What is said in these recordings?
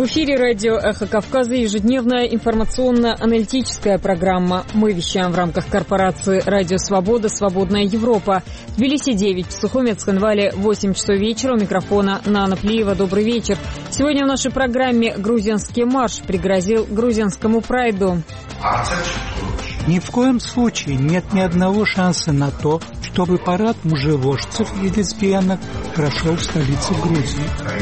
эфире радио «Эхо Кавказа» ежедневная информационно-аналитическая программа. Мы вещаем в рамках корпорации «Радио Свобода. Свободная Европа». В Тбилиси 9, в Сухуме, Цхинвале 8 часов вечера. У микрофона Нана Плиева. Добрый вечер. Сегодня в нашей программе грузинский марш пригрозил грузинскому прайду. Ни в коем случае нет ни одного шанса на то, чтобы парад мужевожцев и лесбиянок прошел в столице Грузии.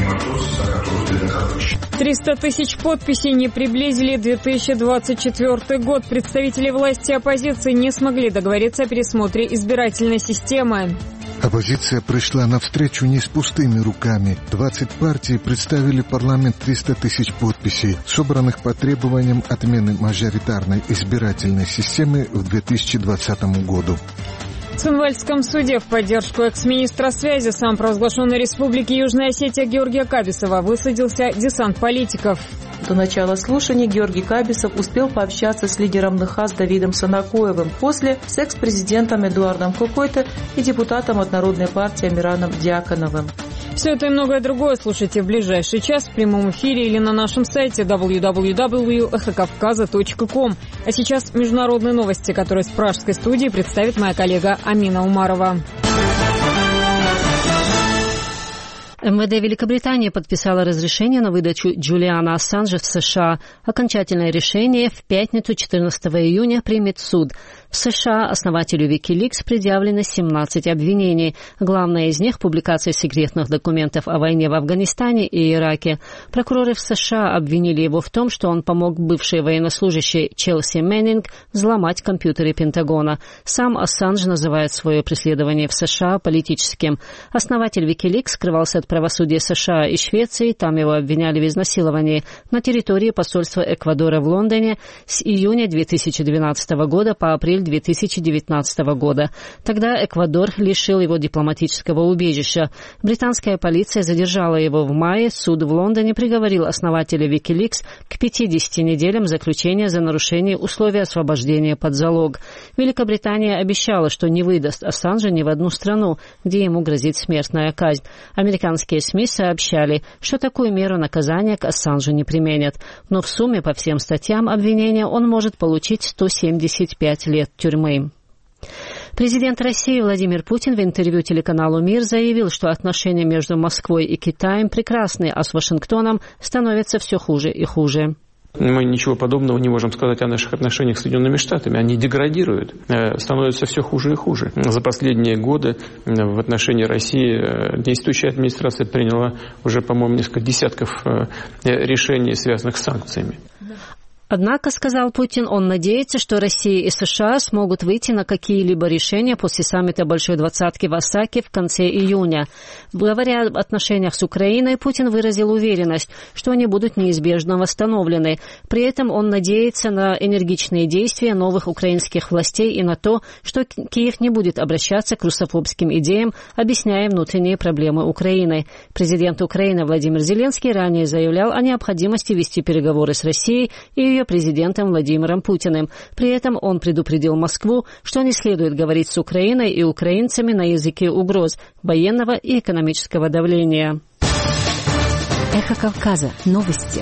300 тысяч подписей не приблизили 2024 год. Представители власти и оппозиции не смогли договориться о пересмотре избирательной системы. Оппозиция пришла навстречу не с пустыми руками. 20 партий представили в парламент 300 тысяч подписей, собранных по требованиям отмены мажоритарной избирательной системы в 2020 году. В Цхинвальском суде в поддержку экс-министра связи самопровозглашенной республики Южная Осетия Георгия Кабисова высадился десант политиков. До начала слушаний Георгий Кабисов успел пообщаться с лидером НХАС Давидом Санакоевым, после с экс-президентом Эдуардом Кокойто и депутатом от Народной партии Амираном Дьяконовым. Все это и многое другое слушайте в ближайший час в прямом эфире или на нашем сайте www.ekhokavkaza.com. А сейчас международные новости, которые с пражской студии представит моя коллега Амина Умарова. МВД Великобритании подписало разрешение на выдачу Джулиана Ассанжа в США. Окончательное решение в пятницу 14 июня примет суд. В США основателю Wikileaks предъявлено 17 обвинений. Главное из них – публикация секретных документов о войне в Афганистане и Ираке. Прокуроры в США обвинили его в том, что он помог бывшей военнослужащей Челси Мэннинг взломать компьютеры Пентагона. Сам Ассанж называет свое преследование в США политическим. Основатель Wikileaks скрывался от правосудия США и Швеции. Там его обвиняли в изнасиловании на территории посольства Эквадора в Лондоне с июня 2012 года по апрель 2019 года. Тогда Эквадор лишил его дипломатического убежища. Британская полиция задержала его в мае. Суд в Лондоне приговорил основателя Wikileaks к 50 неделям заключения за нарушение условий освобождения под залог. Великобритания обещала, что не выдаст Ассанжа ни в одну страну, где ему грозит смертная казнь. Американские СМИ сообщали, что такую меру наказания к Ассанжу не применят. Но в сумме по всем статьям обвинения он может получить 175 лет тюрьмы. Президент России Владимир Путин в интервью телеканалу «Мир» заявил, что отношения между Москвой и Китаем прекрасны, а с Вашингтоном становятся все хуже и хуже. Мы ничего подобного не можем сказать о наших отношениях с Соединенными Штатами. Они деградируют, становятся все хуже и хуже. За последние годы в отношении России действующая администрация приняла уже, по-моему, несколько десятков решений, связанных с санкциями. Однако, сказал Путин, он надеется, что Россия и США смогут выйти на какие-либо решения после саммита Большой Двадцатки в Осаке в конце июня. Говоря об отношениях с Украиной, Путин выразил уверенность, что они будут неизбежно восстановлены. При этом он надеется на энергичные действия новых украинских властей и на то, что Киев не будет обращаться к русофобским идеям, объясняя внутренние проблемы Украины. Президент Украины Владимир Зеленский ранее заявлял о необходимости вести переговоры с Россией и ее президентом Владимиром Путиным. При этом он предупредил Москву, что не следует говорить с Украиной и украинцами на языке угроз, военного и экономического давления. Эхо Кавказа. Новости.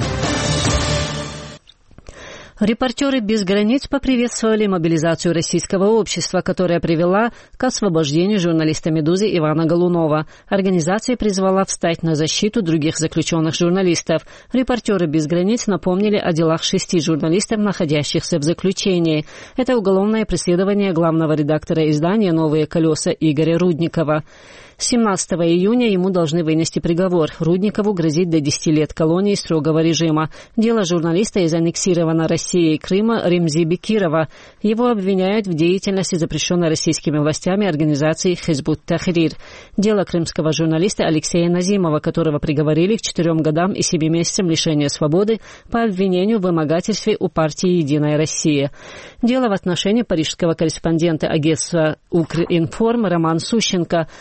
Репортеры без границ поприветствовали мобилизацию российского общества, которая привела к освобождению журналиста «Медузы» Ивана Голунова. Организация призвала встать на защиту других заключенных журналистов. Репортеры без границ напомнили о делах 6 журналистов, находящихся в заключении. Это уголовное преследование главного редактора издания «Новые колеса» Игоря Рудникова. 17 июня ему должны вынести приговор. Рудникову грозит до 10 лет колонии строгого режима. Дело журналиста из аннексированной Россией Крыма Ремзи Бекирова. Его обвиняют в деятельности запрещенной российскими властями организации Хизбут Тахрир. Дело крымского журналиста Алексея Назимова, которого приговорили к 4 годам и 7 месяцам лишения свободы по обвинению в вымогательстве у партии «Единая Россия». Дело в отношении парижского корреспондента агентства «Укринформ» Романа Сущенко. Он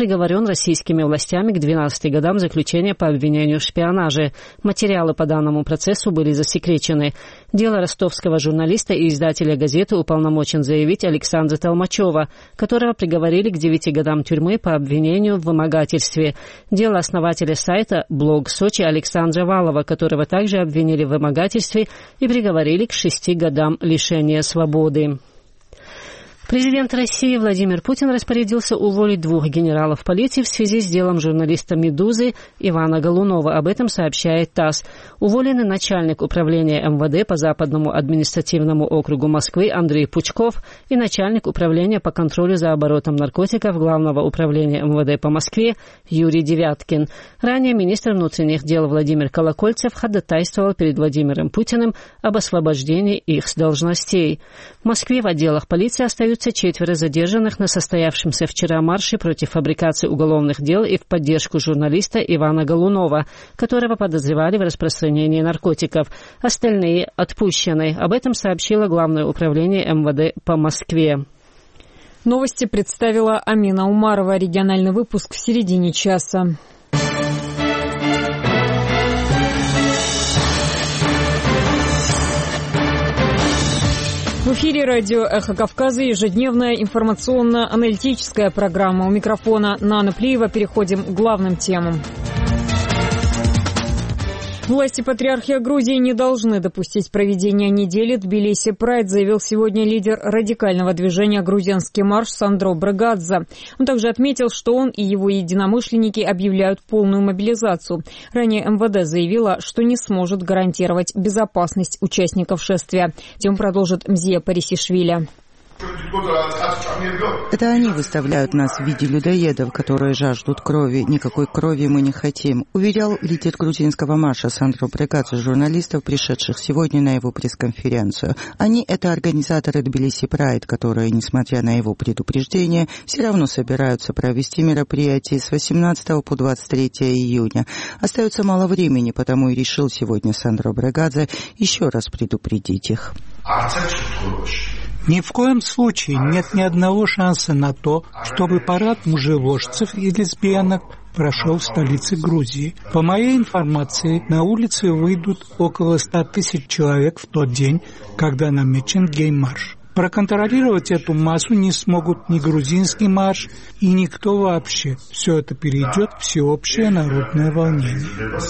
приговорен российскими властями к 12 годам заключения по обвинению в шпионаже. Материалы по данному процессу были засекречены. Дело ростовского журналиста и издателя газеты уполномочен заявить Александра Толмачева, которого приговорили к 9 годам тюрьмы по обвинению в вымогательстве. Дело основателя сайта «Блог Сочи» Александра Валова, которого также обвинили в вымогательстве и приговорили к 6 годам лишения свободы. Президент России Владимир Путин распорядился уволить 2 генералов полиции в связи с делом журналиста «Медузы» Ивана Голунова. Об этом сообщает ТАСС. Уволены начальник управления МВД по Западному административному округу Москвы Андрей Пучков и начальник управления по контролю за оборотом наркотиков Главного управления МВД по Москве Юрий Девяткин. Ранее министр внутренних дел Владимир Колокольцев ходатайствовал перед Владимиром Путиным об освобождении их с должностей. В Москве в отделах полиции остаются 4 задержанных на состоявшемся вчера марше против фабрикации уголовных дел и в поддержку журналиста Ивана Голунова, которого подозревали в распространении наркотиков. Остальные отпущены. Об этом сообщило Главное управление МВД по Москве. Новости представила Амина Умарова. Региональный выпуск в середине часа. В эфире радио «Эхо Кавказа» ежедневная информационно-аналитическая программа. У микрофона Нана Плиева. Переходим к главным темам. Власти Патриархии Грузии не должны допустить проведения недели Тбилиси Прайд, заявил сегодня лидер радикального движения «Грузинский марш» Сандро Брыгадзе. Он также отметил, что он и его единомышленники объявляют полную мобилизацию. Ранее МВД заявила, что не сможет гарантировать безопасность участников шествия. Тему продолжит Мзия Парисишвили. Это они выставляют нас в виде людоедов, которые жаждут крови. Никакой крови мы не хотим, уверял лидер грузинского марша Сандро Брыгадзе журналистов, пришедших сегодня на его пресс-конференцию. Они — это организаторы Тбилиси Прайд, которые, несмотря на его предупреждение, все равно собираются провести мероприятие с 18 по 23 июня. Остается мало времени, потому и решил сегодня Сандро Брыгадзе еще раз предупредить их. Ни в коем случае нет ни одного шанса на то, чтобы парад мужеложцев и лесбиянок прошел в столице Грузии. По моей информации, на улицы выйдут около 100 тысяч человек в тот день, когда намечен гей-марш. Проконтролировать эту массу не смогут ни грузинский марш и никто вообще. Все это перейдет в всеобщее народное волнение.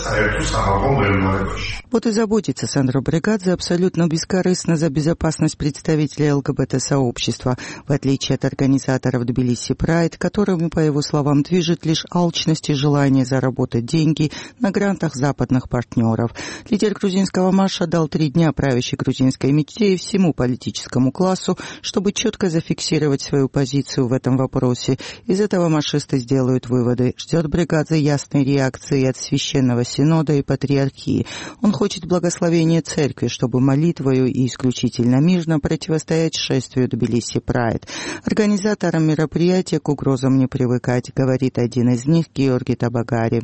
Вот и заботится Сандро Брыгадзе абсолютно бескорыстно за безопасность представителей ЛГБТ-сообщества, в отличие от организаторов Тбилиси Прайд, которыми, по его словам, движет лишь алчность и желание заработать деньги на грантах западных партнеров. Лидер грузинского марша дал 3 дня правящей грузинской мечте и всему политическому классу, чтобы четко зафиксировать свою позицию в этом вопросе. Из этого маршисты сделают выводы. Ждет Брыгадзе ясной реакции от Священного Синода и Патриархии. Он хочет благословения Церкви, чтобы молитвою и исключительно мирно противостоять шествию Тбилиси Прайд. Организаторам мероприятия к угрозам не привыкать, говорит один из них, Георгий Табагари.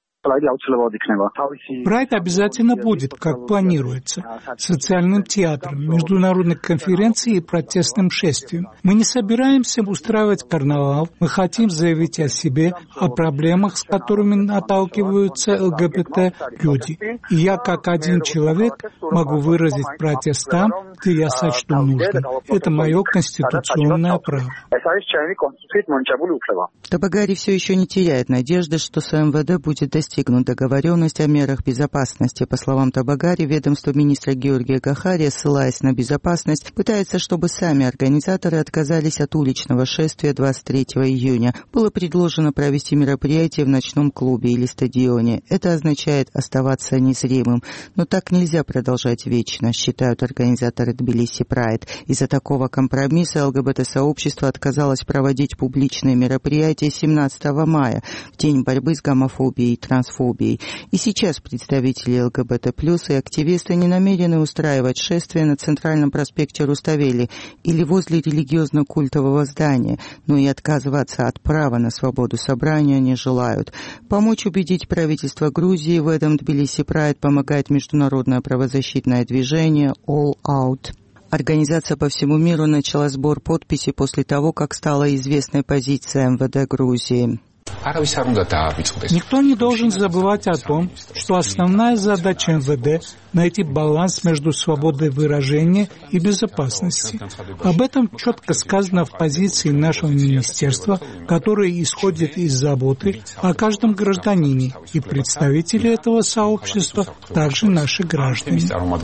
Прайд обязательно будет, как планируется, социальным театром, международной конференцией и протестным шествием. Мы не собираемся устраивать карнавал, мы хотим заявить о себе, о проблемах, с которыми наталкиваются ЛГБТ-люди. И я, как один человек, могу выразить протест там, где я сочту нужным. Это мое конституционное право. Табагари все еще не теряет надежды, что с МВД будет достигнут договоренность о мерах безопасности. По словам Табагари, ведомство министра Георгия Гахария, ссылаясь на безопасность, пытается, чтобы сами организаторы отказались от уличного шествия 23 июня. Было предложено провести мероприятие в ночном клубе или стадионе. Это означает оставаться незримым. Но так нельзя продолжать вечно, считают организаторы Тбилиси Прайд. Из-за такого компромисса ЛГБТ-сообщество отказалось проводить публичные мероприятия 17 мая, в день борьбы с гомофобией и трансфобией. И сейчас представители ЛГБТ+, и активисты не намерены устраивать шествия на Центральном проспекте Руставели или возле религиозно-культового здания, но и отказываться от права на свободу собрания не желают. Помочь убедить правительство Грузии в этом Тбилиси Прайд помогает международное правозащитное движение All Out. Организация по всему миру начала сбор подписей после того, как стала известной позиция МВД Грузии. Никто не должен забывать о том, что основная задача МВД – найти баланс между свободой выражения и безопасностью. Об этом четко сказано в позиции нашего министерства, которое исходит из заботы о каждом гражданине, и представители этого сообщества также наши граждане.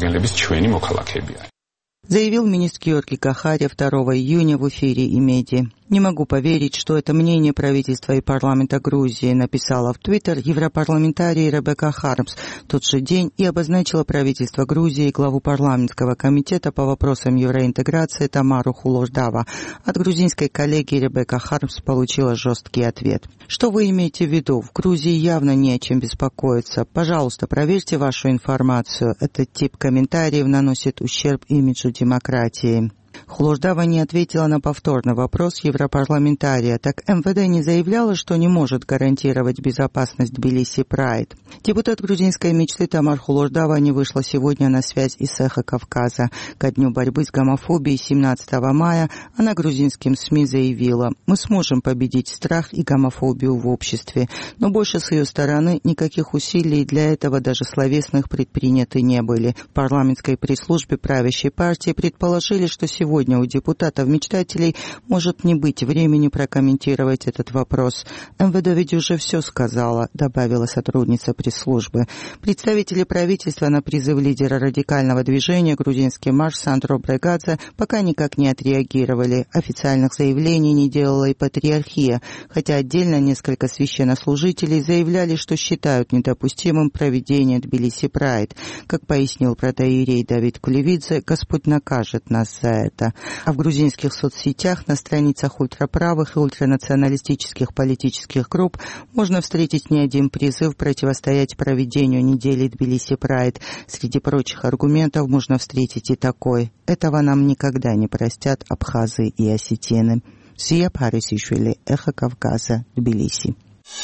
Заявил министр Георгий Кахария 2 июня в эфире Имеди. «Не могу поверить, что это мнение правительства и парламента Грузии», написала в Твиттер европарламентарий Ребекка Хармс в тот же день и обозначила правительство Грузии и главу парламентского комитета по вопросам евроинтеграции Тамару Хулордава. От грузинской коллеги Ребекка Хармс получила жесткий ответ. «Что вы имеете в виду? В Грузии явно не о чем беспокоиться. Пожалуйста, проверьте вашу информацию. Этот тип комментариев наносит ущерб имиджу демократии». Хулордава не ответила на повторный вопрос европарламентария. Так МВД не заявляла, что не может гарантировать безопасность Тбилиси Прайд. Депутат грузинской мечты Тамар Хулордава не вышла сегодня на связь из Эхо Кавказа. Ко дню борьбы с гомофобией 17 мая она грузинским СМИ заявила: «Мы сможем победить страх и гомофобию в обществе, но больше с ее стороны никаких усилий для этого, даже словесных, предприняты не были». В парламентской пресс-службе правящей партии предположили, что сегодня у депутатов-мечтателей может не быть времени прокомментировать этот вопрос. МВД ведь уже все сказала, добавила сотрудница пресс-службы. Представители правительства на призыв лидера радикального движения «Грузинский марш» Сандро Брегадзе пока никак не отреагировали. Официальных заявлений не делала и патриархия, хотя отдельно несколько священнослужителей заявляли, что считают недопустимым проведение Тбилиси Прайд. Как пояснил протоиерей Давид Кулевидзе, Господь накажет нас за это. А в грузинских соцсетях, на страницах ультраправых и ультранационалистических политических групп можно встретить не один призыв противостоять проведению недели Тбилиси Прайд. Среди прочих аргументов можно встретить и такой: «Этого нам никогда не простят абхазы и осетины». Сия Парисишвили, Эхо Кавказа, Тбилиси.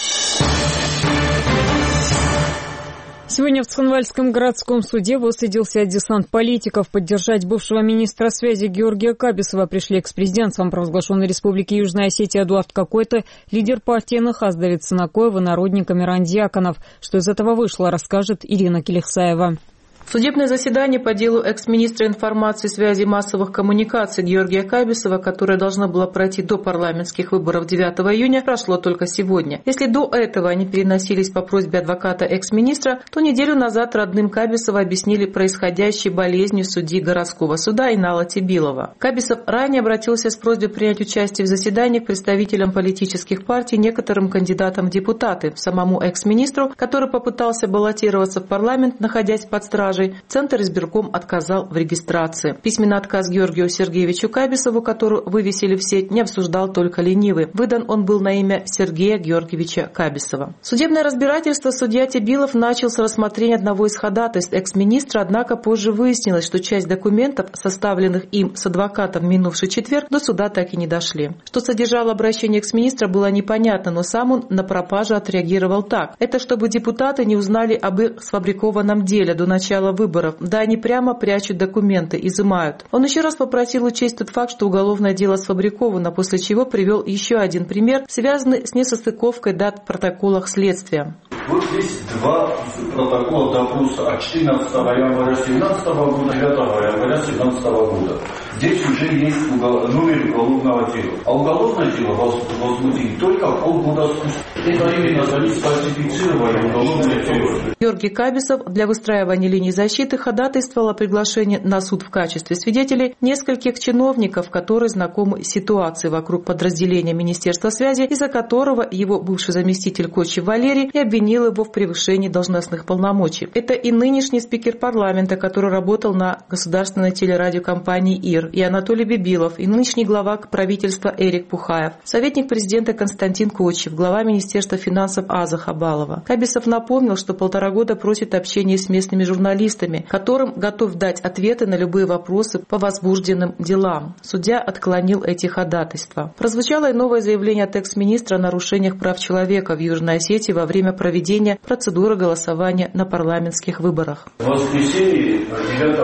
Сегодня в Цхинвальском городском суде высадился десант политиков. Поддержать бывшего министра связи Георгия Кабисова пришли экс-президент самопровозглашенной республики Южная Осетия Эдуард Кокойто, лидер партии НХАС Давид Сынакоев и народник Амиран Дьяконов. Что из этого вышло, расскажет Ирина Келихсаева. Судебное заседание по делу экс-министра информации, связи и массовых коммуникаций Георгия Кабисова, которое должно было пройти до парламентских выборов 9 июня, прошло только сегодня. Если до этого они переносились по просьбе адвоката экс-министра, то неделю назад родным Кабисова объяснили происходящей болезнью судьи городского суда Инала Тибилова. Кабисов ранее обратился с просьбой принять участие в заседаниях представителям политических партий, некоторым кандидатам в депутаты. Самому экс-министру, который попытался баллотироваться в парламент, находясь под стражей, Центр избирком отказал в регистрации. Письменный отказ Георгию Сергеевичу Кабисову, которую вывесили в сеть, не обсуждал только ленивый. Выдан он был на имя Сергея Георгиевича Кабисова. Судебное разбирательство судья Тибилов начал с рассмотрения одного из ходатайств экс-министра, однако позже выяснилось, что часть документов, составленных им с адвокатом в минувший четверг, до суда так и не дошли. Что содержало обращение экс-министра, было непонятно, но сам он на пропажу отреагировал так: это чтобы депутаты не узнали об их сфабрикованном деле до начала выборов. Да, они прямо прячут документы, изымают. Он еще раз попросил учесть тот факт, что уголовное дело сфабриковано, после чего привел еще один пример, связанный с несостыковкой дат в протоколах следствия. Вот здесь два протокола допроса от 14 января 2017 года, 9 января 2017 года. Здесь уже есть номер уголовного дела. А уголовное дело возбудили только полгода спустя. Это именно зависит от фальсифицирования уголовного дела. Георгий Кабисов для выстраивания линии защиты ходатайствовал о приглашении на суд в качестве свидетелей нескольких чиновников, которые знакомы с ситуацией вокруг подразделения Министерства связи, из-за которого его бывший заместитель Кочев Валерий и обвинил его в превышении должностных полномочий. Это и нынешний спикер парламента, который работал на государственной телерадиокомпании ИР, и Анатолий Бибилов, и нынешний глава правительства Эрик Пухаев, советник президента Константин Кочев, глава Министерства финансов Аза Хабалова. Кабисов напомнил, что 1,5 года просит общения с местными журналистами, которым готов дать ответы на любые вопросы по возбужденным делам. Судья отклонил эти ходатайства. Прозвучало и новое заявление от экс-министра о нарушениях прав человека в Южной Осетии во время проведения процедуры голосования на парламентских выборах. В воскресенье 9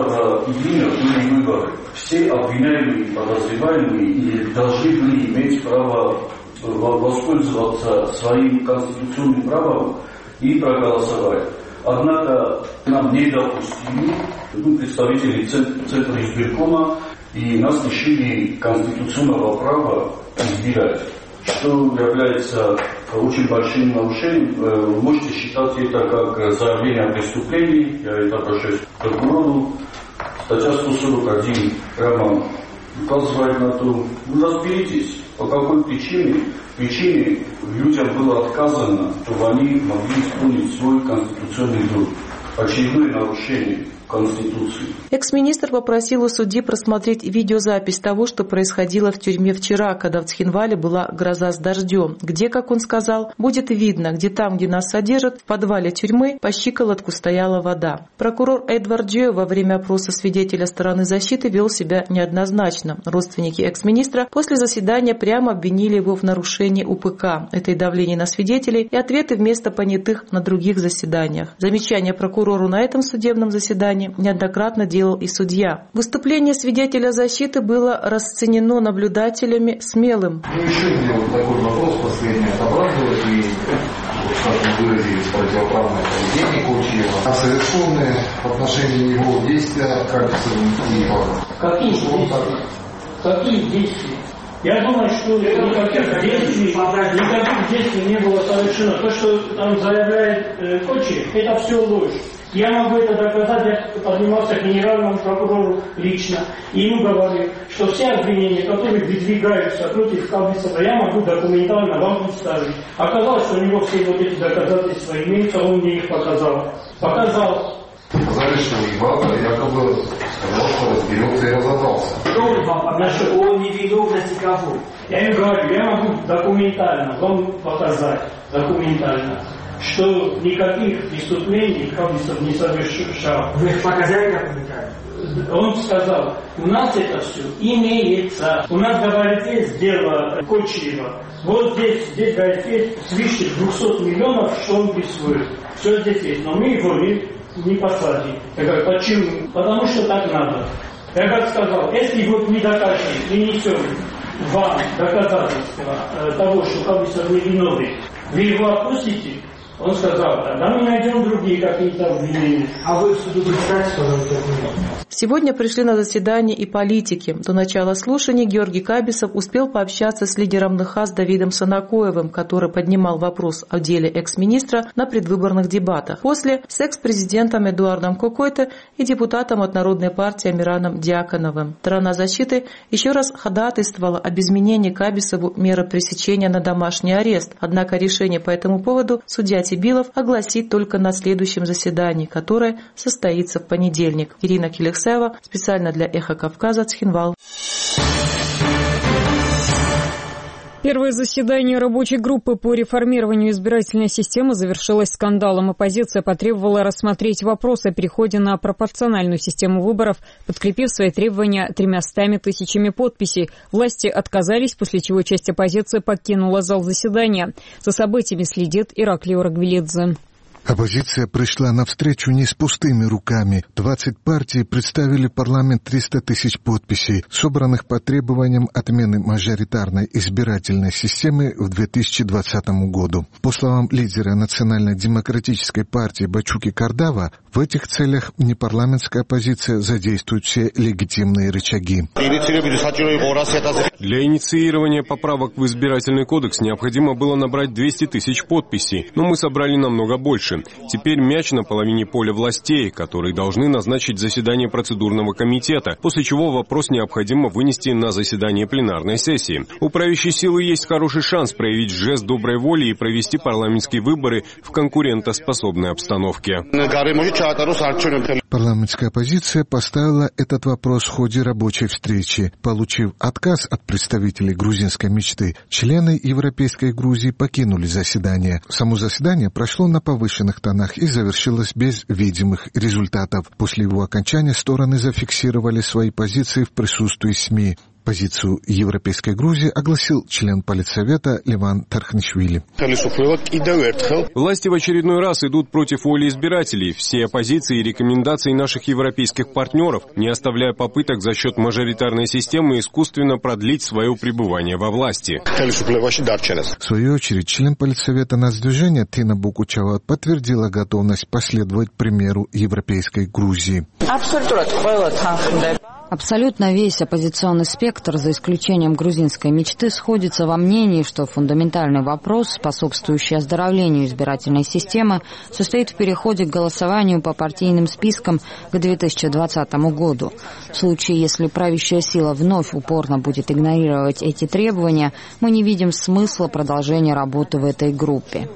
июня были выборы. Все обвиняемые и подозреваемые должны были иметь право воспользоваться своим конституционным правом и проголосовать. Однако нам не допустили, представители Центра избиркома, и нас лишили конституционного права избирать, что является очень большим нарушением. Вы можете считать это как заявление о преступлении, я это обращаюсь к прокурору. Статья 141 прямо указывает на то, разберитесь, по какой причине людям было отказано, чтобы они могли исполнить свой конституционный долг. Очередное нарушение Конституции. Экс-министр попросил у судьи просмотреть видеозапись того, что происходило в тюрьме вчера, когда в Цхинвале была гроза с дождем, где, как он сказал, будет видно, где там, где нас содержат, в подвале тюрьмы по щиколотку стояла вода. Прокурор Эдвард Джио во время опроса свидетеля стороны защиты вел себя неоднозначно. Родственники экс-министра после заседания прямо обвинили его в нарушении УПК, это и давление на свидетелей, и ответы вместо понятых на других заседаниях. Замечание прокурору на этом судебном заседании неоднократно делал и судья. Выступление свидетеля защиты было расценено наблюдателями смелым. Еще мне вот такой вопрос последний отображивает и, как вы выразились, противоправное поведение Кучиева, а совершенные в отношении него действия Кабисовым и Ивановым. Какие действия? Я думаю, что никаких действий не было совершено. То, что там заявляет Кочиев, это все ложь. Я могу это доказать, я поднимался к генеральному прокурору лично, и ему говорил, что все обвинения, которые выдвигаются против Кабисова, я могу документально вам представить. Оказалось, что у него все вот эти доказательства имеются, он мне их показал. Сказали, что Иванов якобы сказал, что разберется и разобрался. Насчет о невиновности кого? Я ему говорю, я могу документально вам показать, что никаких преступлений Кабисов не совершал. Вы их показали документально? Он сказал, у нас это все имеется. У нас, говорит, есть дело Кочиева. Вот здесь говорит, есть свыше 200 миллионов, что он присвоил. Все здесь есть, но мы его не посадим. Я говорю, почему? Потому что так надо. Я как сказал, если вот не докажем, принесем вам доказательства того, что Кабисов невиновный, вы его отпустите? Он сказал, да мы найдем другие какие-то обвинения. А вы в суду представьте, что вам это. Сегодня пришли на заседание и политики. До начала слушаний Георгий Кабисов успел пообщаться с лидером НХАС Давидом Санакоевым, который поднимал вопрос о деле экс-министра на предвыборных дебатах. После с экс-президентом Эдуардом Кокойто и депутатом от Народной партии Амираном Дьяконовым. Сторона защиты еще раз ходатайствовала об изменении Кабисову меры пресечения на домашний арест. Однако решение по этому поводу судья Тибилов огласит только на следующем заседании, которое состоится в понедельник. Ирина Келексаева, специально для «Эхо Кавказа», Цхинвал. Первое заседание рабочей группы по реформированию избирательной системы завершилось скандалом. Оппозиция потребовала рассмотреть вопрос о переходе на пропорциональную систему выборов, подкрепив свои требования 300 тысячами подписей. Власти отказались, после чего часть оппозиции покинула зал заседания. За событиями следит Ираклий Орагвелидзе. Оппозиция пришла навстречу не с пустыми руками. 20 партий представили в парламент 300 тысяч подписей, собранных по требованиям отмены мажоритарной избирательной системы в 2020 году. По словам лидера Национально-демократической партии Бачуки Кардава, в этих целях непарламентская оппозиция задействует все легитимные рычаги. Для инициирования поправок в избирательный кодекс необходимо было набрать 200 тысяч подписей, но мы собрали намного больше. Теперь мяч на половине поля властей, которые должны назначить заседание процедурного комитета, после чего вопрос необходимо вынести на заседание пленарной сессии. У правящей силы есть хороший шанс проявить жест доброй воли и провести парламентские выборы в конкурентоспособной обстановке. Парламентская оппозиция поставила этот вопрос в ходе рабочей встречи. Получив отказ от представителей грузинской мечты, члены Европейской Грузии покинули заседание. Само заседание прошло на повышенных тонах и завершилось без видимых результатов. После его окончания стороны зафиксировали свои позиции в присутствии СМИ. Позицию Европейской Грузии огласил член Политсовета Леван Тарханишвили. Власти в очередной раз идут против воли избирателей, все оппозиции и рекомендации наших европейских партнеров, не оставляя попыток за счет мажоритарной системы искусственно продлить свое пребывание во власти. В свою очередь, член Политсовета Нацдвижения Тина Букучава подтвердила готовность последовать примеру Европейской Грузии. Абсолютно весь оппозиционный спектр, за исключением грузинской мечты, сходится во мнении, что фундаментальный вопрос, способствующий оздоровлению избирательной системы, состоит в переходе к голосованию по партийным спискам к 2020 году. В случае, если правящая сила вновь упорно будет игнорировать эти требования, мы не видим смысла продолжения работы в этой группе.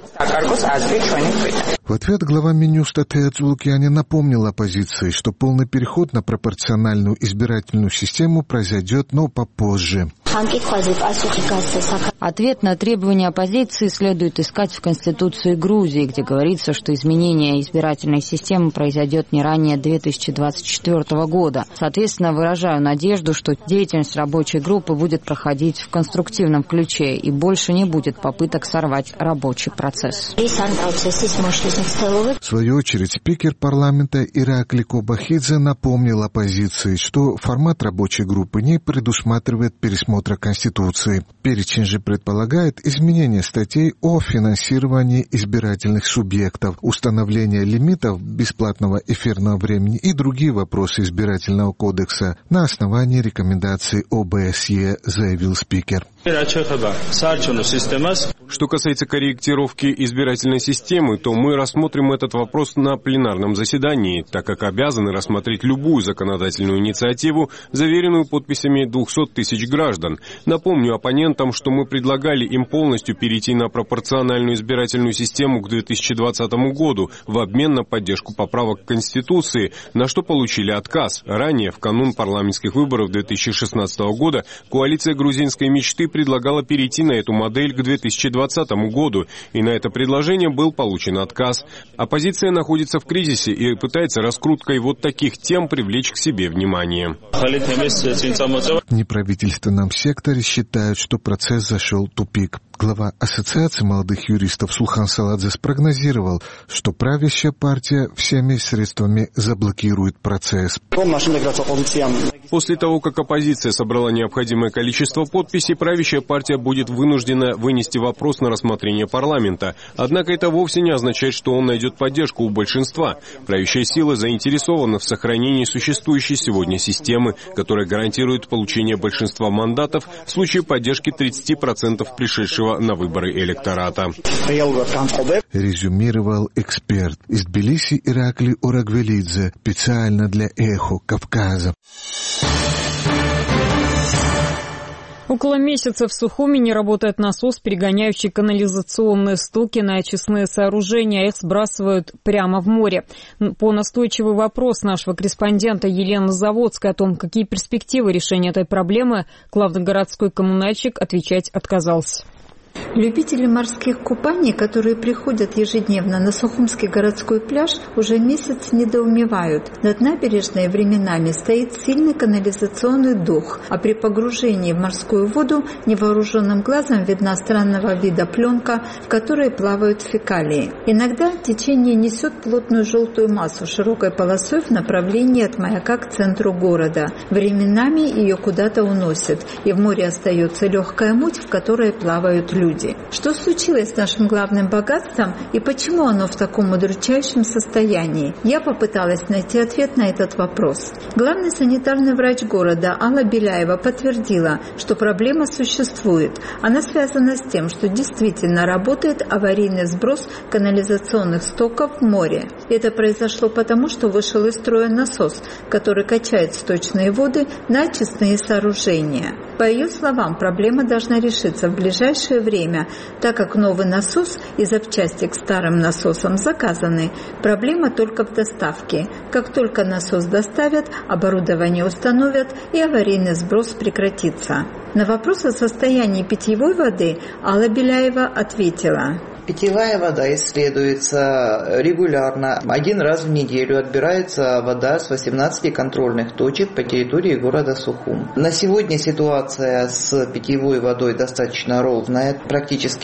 В ответ глава Минюста Теодор Лукьянин напомнил оппозиции, что полный переход на пропорциональную избирательную систему произойдет, но попозже. Ответ на требования оппозиции следует искать в Конституции Грузии, где говорится, что изменение избирательной системы произойдет не ранее 2024 года. Соответственно, выражаю надежду, что деятельность рабочей группы будет проходить в конструктивном ключе и больше не будет попыток сорвать рабочий процесс. В свою очередь, спикер парламента Иракли Кобахидзе напомнил оппозиции, что формат рабочей группы не предусматривает пересмотра Конституции. Перечень же предполагает изменение статей о финансировании избирательных субъектов, установление лимитов бесплатного эфирного времени и другие вопросы избирательного кодекса на основании рекомендаций ОБСЕ, заявил спикер. Что касается корректировки избирательной системы, то мы рассмотрим этот вопрос на пленарном заседании, так как обязаны рассмотреть любую законодательную инициативу, заверенную подписями 200 тысяч граждан. Напомню оппонентам, что мы предлагали им полностью перейти на пропорциональную избирательную систему к 2020 году в обмен на поддержку поправок к Конституции, на что получили отказ. Ранее, в канун парламентских выборов 2016 года, коалиция грузинской мечты предлагала перейти на эту модель к 2020 году, и на это предложение был получен отказ. Оппозиция находится в кризисе и пытается раскруткой вот таких тем привлечь к себе внимание. В неправительственном секторе считают, что процесс зашел в тупик. Глава Ассоциации молодых юристов Сулхан Саладзе спрогнозировал, что правящая партия всеми средствами заблокирует процесс. После того, как оппозиция собрала необходимое количество подписей, правящая партия будет вынуждена вынести вопрос на рассмотрение парламента. Однако это вовсе не означает, что он найдет поддержку у большинства. Правящая сила заинтересована в сохранении существующей сегодня системы, которая гарантирует получение большинства мандатов в случае поддержки 30% пришедшего на выборы электората. Резюмировал эксперт из Тбилиси Иракли Орагвелидзе специально для «Эхо Кавказа». Около месяца в Сухуми не работает насос, перегоняющий канализационные стоки на очистные сооружения. Их сбрасывают прямо в море. По настойчивый вопрос нашего корреспондента Елены Заводской о том, какие перспективы решения этой проблемы, главный городской коммунальщик отвечать отказался. Любители морских купаний, которые приходят ежедневно на Сухумский городской пляж, уже месяц недоумевают. Над набережной временами стоит сильный канализационный дух, а при погружении в морскую воду невооруженным глазом видна странного вида пленка, в которой плавают фекалии. Иногда течение несет плотную желтую массу широкой полосой в направлении от маяка к центру города. Временами ее куда-то уносит, и в море остается легкая муть, в которой плавают люди. Что случилось с нашим главным богатством и почему оно в таком удручающем состоянии? Я попыталась найти ответ на этот вопрос. Главный санитарный врач города Алла Беляева подтвердила, что проблема существует. Она связана с тем, что действительно работает аварийный сброс канализационных стоков в море. Это произошло потому, что вышел из строя насос, который качает сточные воды на очистные сооружения. По ее словам, проблема должна решиться в ближайшее время, так как новый насос и запчасти к старым насосам заказаны. Проблема только в доставке. Как только насос доставят, оборудование установят и аварийный сброс прекратится. На вопрос о состоянии питьевой воды Алла Беляева ответила: Питьевая вода исследуется регулярно. Один раз в неделю отбирается вода с 18 контрольных точек по территории города Сухум. На сегодня ситуация с питьевой водой достаточно ровная. Практически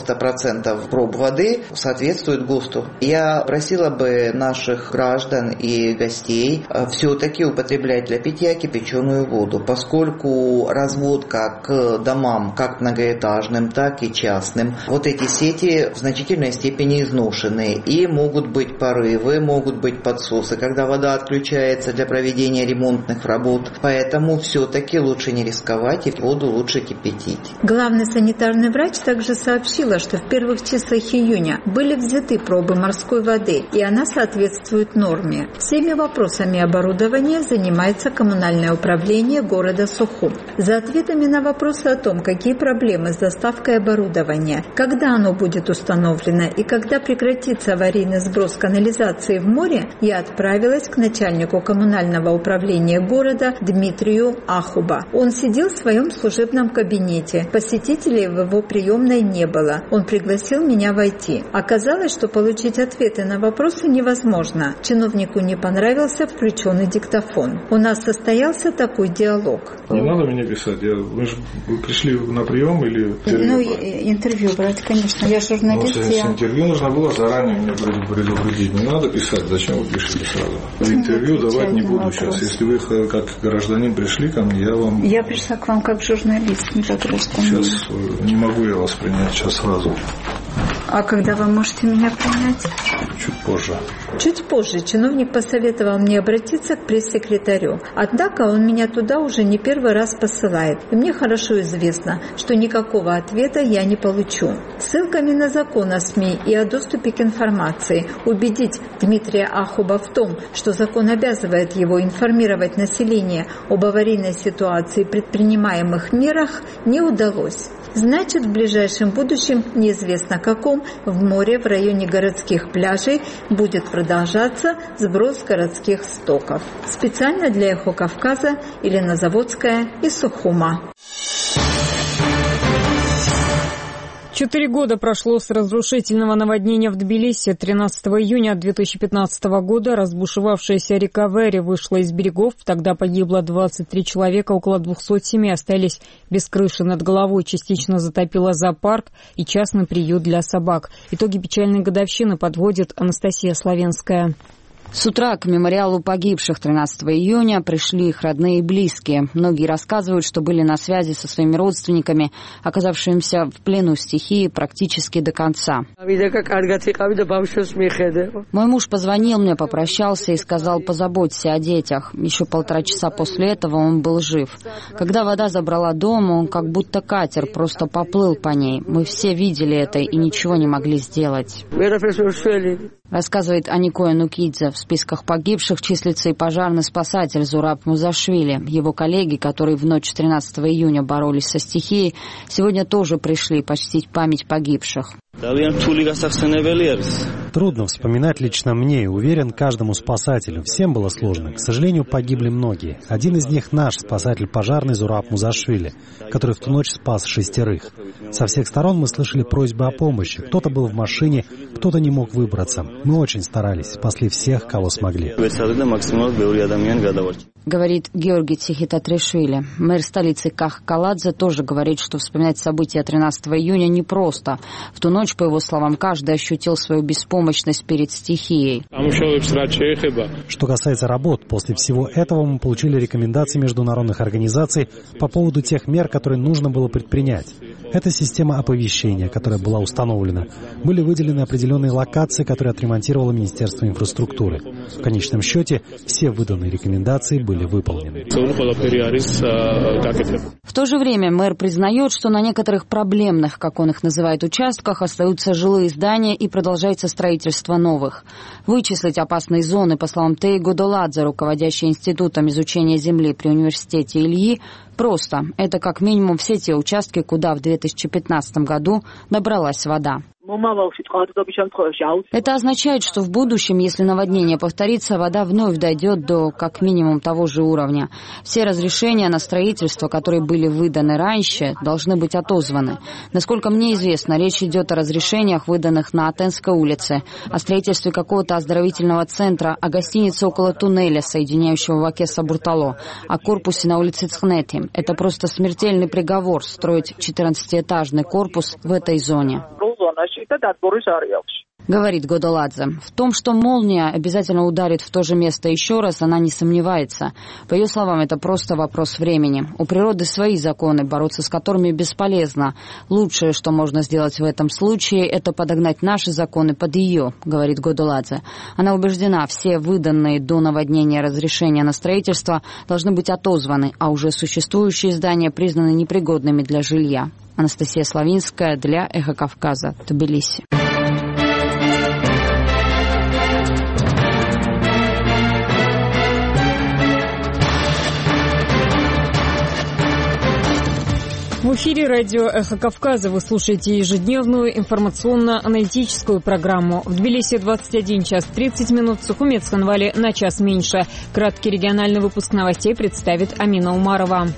90% проб воды соответствует ГОСТу. Я просила бы наших граждан и гостей все-таки употреблять для питья кипяченую воду, поскольку разводка к домам, как многоэтажным, так и частным, вот эти сети в значительной степени изношены, и могут быть порывы, могут быть подсосы, когда вода отключается для проведения ремонтных работ. Поэтому все-таки лучше не рисковать и воду лучше кипятить. Главный санитарный врач также сообщила, что в первых числах июня были взяты пробы морской воды, и она соответствует норме. Всеми вопросами оборудования занимается коммунальное управление города Сухум. За ответами на вопросы о том, какие проблемы с доставкой оборудования, когда оно будет установлено и когда прекратится аварийный сброс канализации в море, я отправилась к начальнику коммунального управления города Дмитрию Ахуба. Он сидел в своем служебном кабинете. Посетителей в его приемной не было. Он пригласил меня войти. Оказалось, что получить ответы на вопросы невозможно. Чиновнику не понравился включенный диктофон. У нас состоялся такой диалог. Не надо мне писать. Вы пришли на прием или... Интервью брать, конечно. Я журналист. Если интервью нужно было заранее мне предупредить. Не надо писать. Зачем вы пишете сразу? Интервью давать не буду сейчас. Если вы как гражданин пришли ко мне, я вам... Я пришла к вам как журналист, не как гражданин. Сейчас не могу я вас принять сейчас сразу. А когда вы можете меня принять? Чуть позже. Чуть позже чиновник посоветовал мне обратиться к пресс-секретарю. Однако он меня туда уже не первый раз посылает. И мне хорошо известно, что никакого ответа я не получу. Ссылками на закон о СМИ и о доступе к информации убедить Дмитрия Ахуба в том, что закон обязывает его информировать население об аварийной ситуации и предпринимаемых мерах, не удалось. Значит, в ближайшем будущем, неизвестно каком, в море в районе городских пляжей будет продолжаться сброс городских стоков. Специально для «Эхо Кавказа» Елена Заводская из Сухума. 4 года прошло с разрушительного наводнения в Тбилиси. 13 июня 2015 года разбушевавшаяся река Вери вышла из берегов. Тогда погибло 23 человека, около 200 семей остались без крыши над головой. Частично затопило зоопарк и частный приют для собак. Итоги печальной годовщины подводит Анастасия Славенская. С утра к мемориалу погибших 13 июня пришли их родные и близкие. Многие рассказывают, что были на связи со своими родственниками, оказавшимися в плену стихии практически до конца. Мой муж позвонил мне, попрощался и сказал: позаботься о детях. Еще 1,5 часа после этого он был жив. Когда вода забрала дом, он как будто катер просто поплыл по ней. Мы все видели это и ничего не могли сделать. Рассказывает Аникоя Нукидзе. В списках погибших числится и пожарный спасатель Зураб Музашвили. Его коллеги, которые в ночь 13 июня боролись со стихией, сегодня тоже пришли почтить память погибших. Трудно вспоминать лично мне, и уверен, каждому спасателю. Всем было сложно. К сожалению, погибли многие. Один из них наш спасатель пожарный Зураб Музашвили, который в ту ночь спас 6. Со всех сторон мы слышали просьбы о помощи. Кто-то был в машине, кто-то не мог выбраться. Мы очень старались, спасли всех, кого смогли. Говорит Георгий Цихитатришвили. Мэр столицы Кахкаладзе тоже говорит, что вспоминать события 13 июня непросто. В ту ночь, по его словам, каждый ощутил свою беспомощность перед стихией. Что касается работ, после всего этого мы получили рекомендации международных организаций по поводу тех мер, которые нужно было предпринять. Это система оповещения, которая была установлена. Были выделены определенные локации, которые отремонтировало Министерство инфраструктуры. В конечном счете, все выданные рекомендации были выполнены. В то же время мэр признает, что на некоторых проблемных, как он их называет, участках остаются жилые здания и продолжается строительство новых. Вычислить опасные зоны, по словам Теи Годоладзе, руководящей Институтом изучения земли при университете Ильи, просто. Это как минимум все те участки, куда в 2015 году добралась вода. Это означает, что в будущем, если наводнение повторится, вода вновь дойдет до как минимум того же уровня. Все разрешения на строительство, которые были выданы раньше, должны быть отозваны. Насколько мне известно, речь идет о разрешениях, выданных на Атенской улице, о строительстве какого-то оздоровительного центра, о гостинице около туннеля, соединяющего Ваке с Абуртало, о корпусе на улице Цхнети. Это просто смертельный приговор строить 14-этажный корпус в этой зоне. Говорит Годоладзе. В том, что молния обязательно ударит в то же место еще раз, она не сомневается. По ее словам, это просто вопрос времени. У природы свои законы, бороться с которыми бесполезно. Лучшее, что можно сделать в этом случае, это подогнать наши законы под ее, говорит Годоладзе. Она убеждена, все выданные до наводнения разрешения на строительство должны быть отозваны, а уже существующие здания признаны непригодными для жилья. Анастасия Славинская для Эхо Кавказа, Тбилиси. В эфире радио «Эхо Кавказа» вы слушаете ежедневную информационно-аналитическую программу. В Тбилиси 21 час 30 минут, в Сухуме, Цхинвале на час меньше. Краткий региональный выпуск новостей представит Амина Умарова.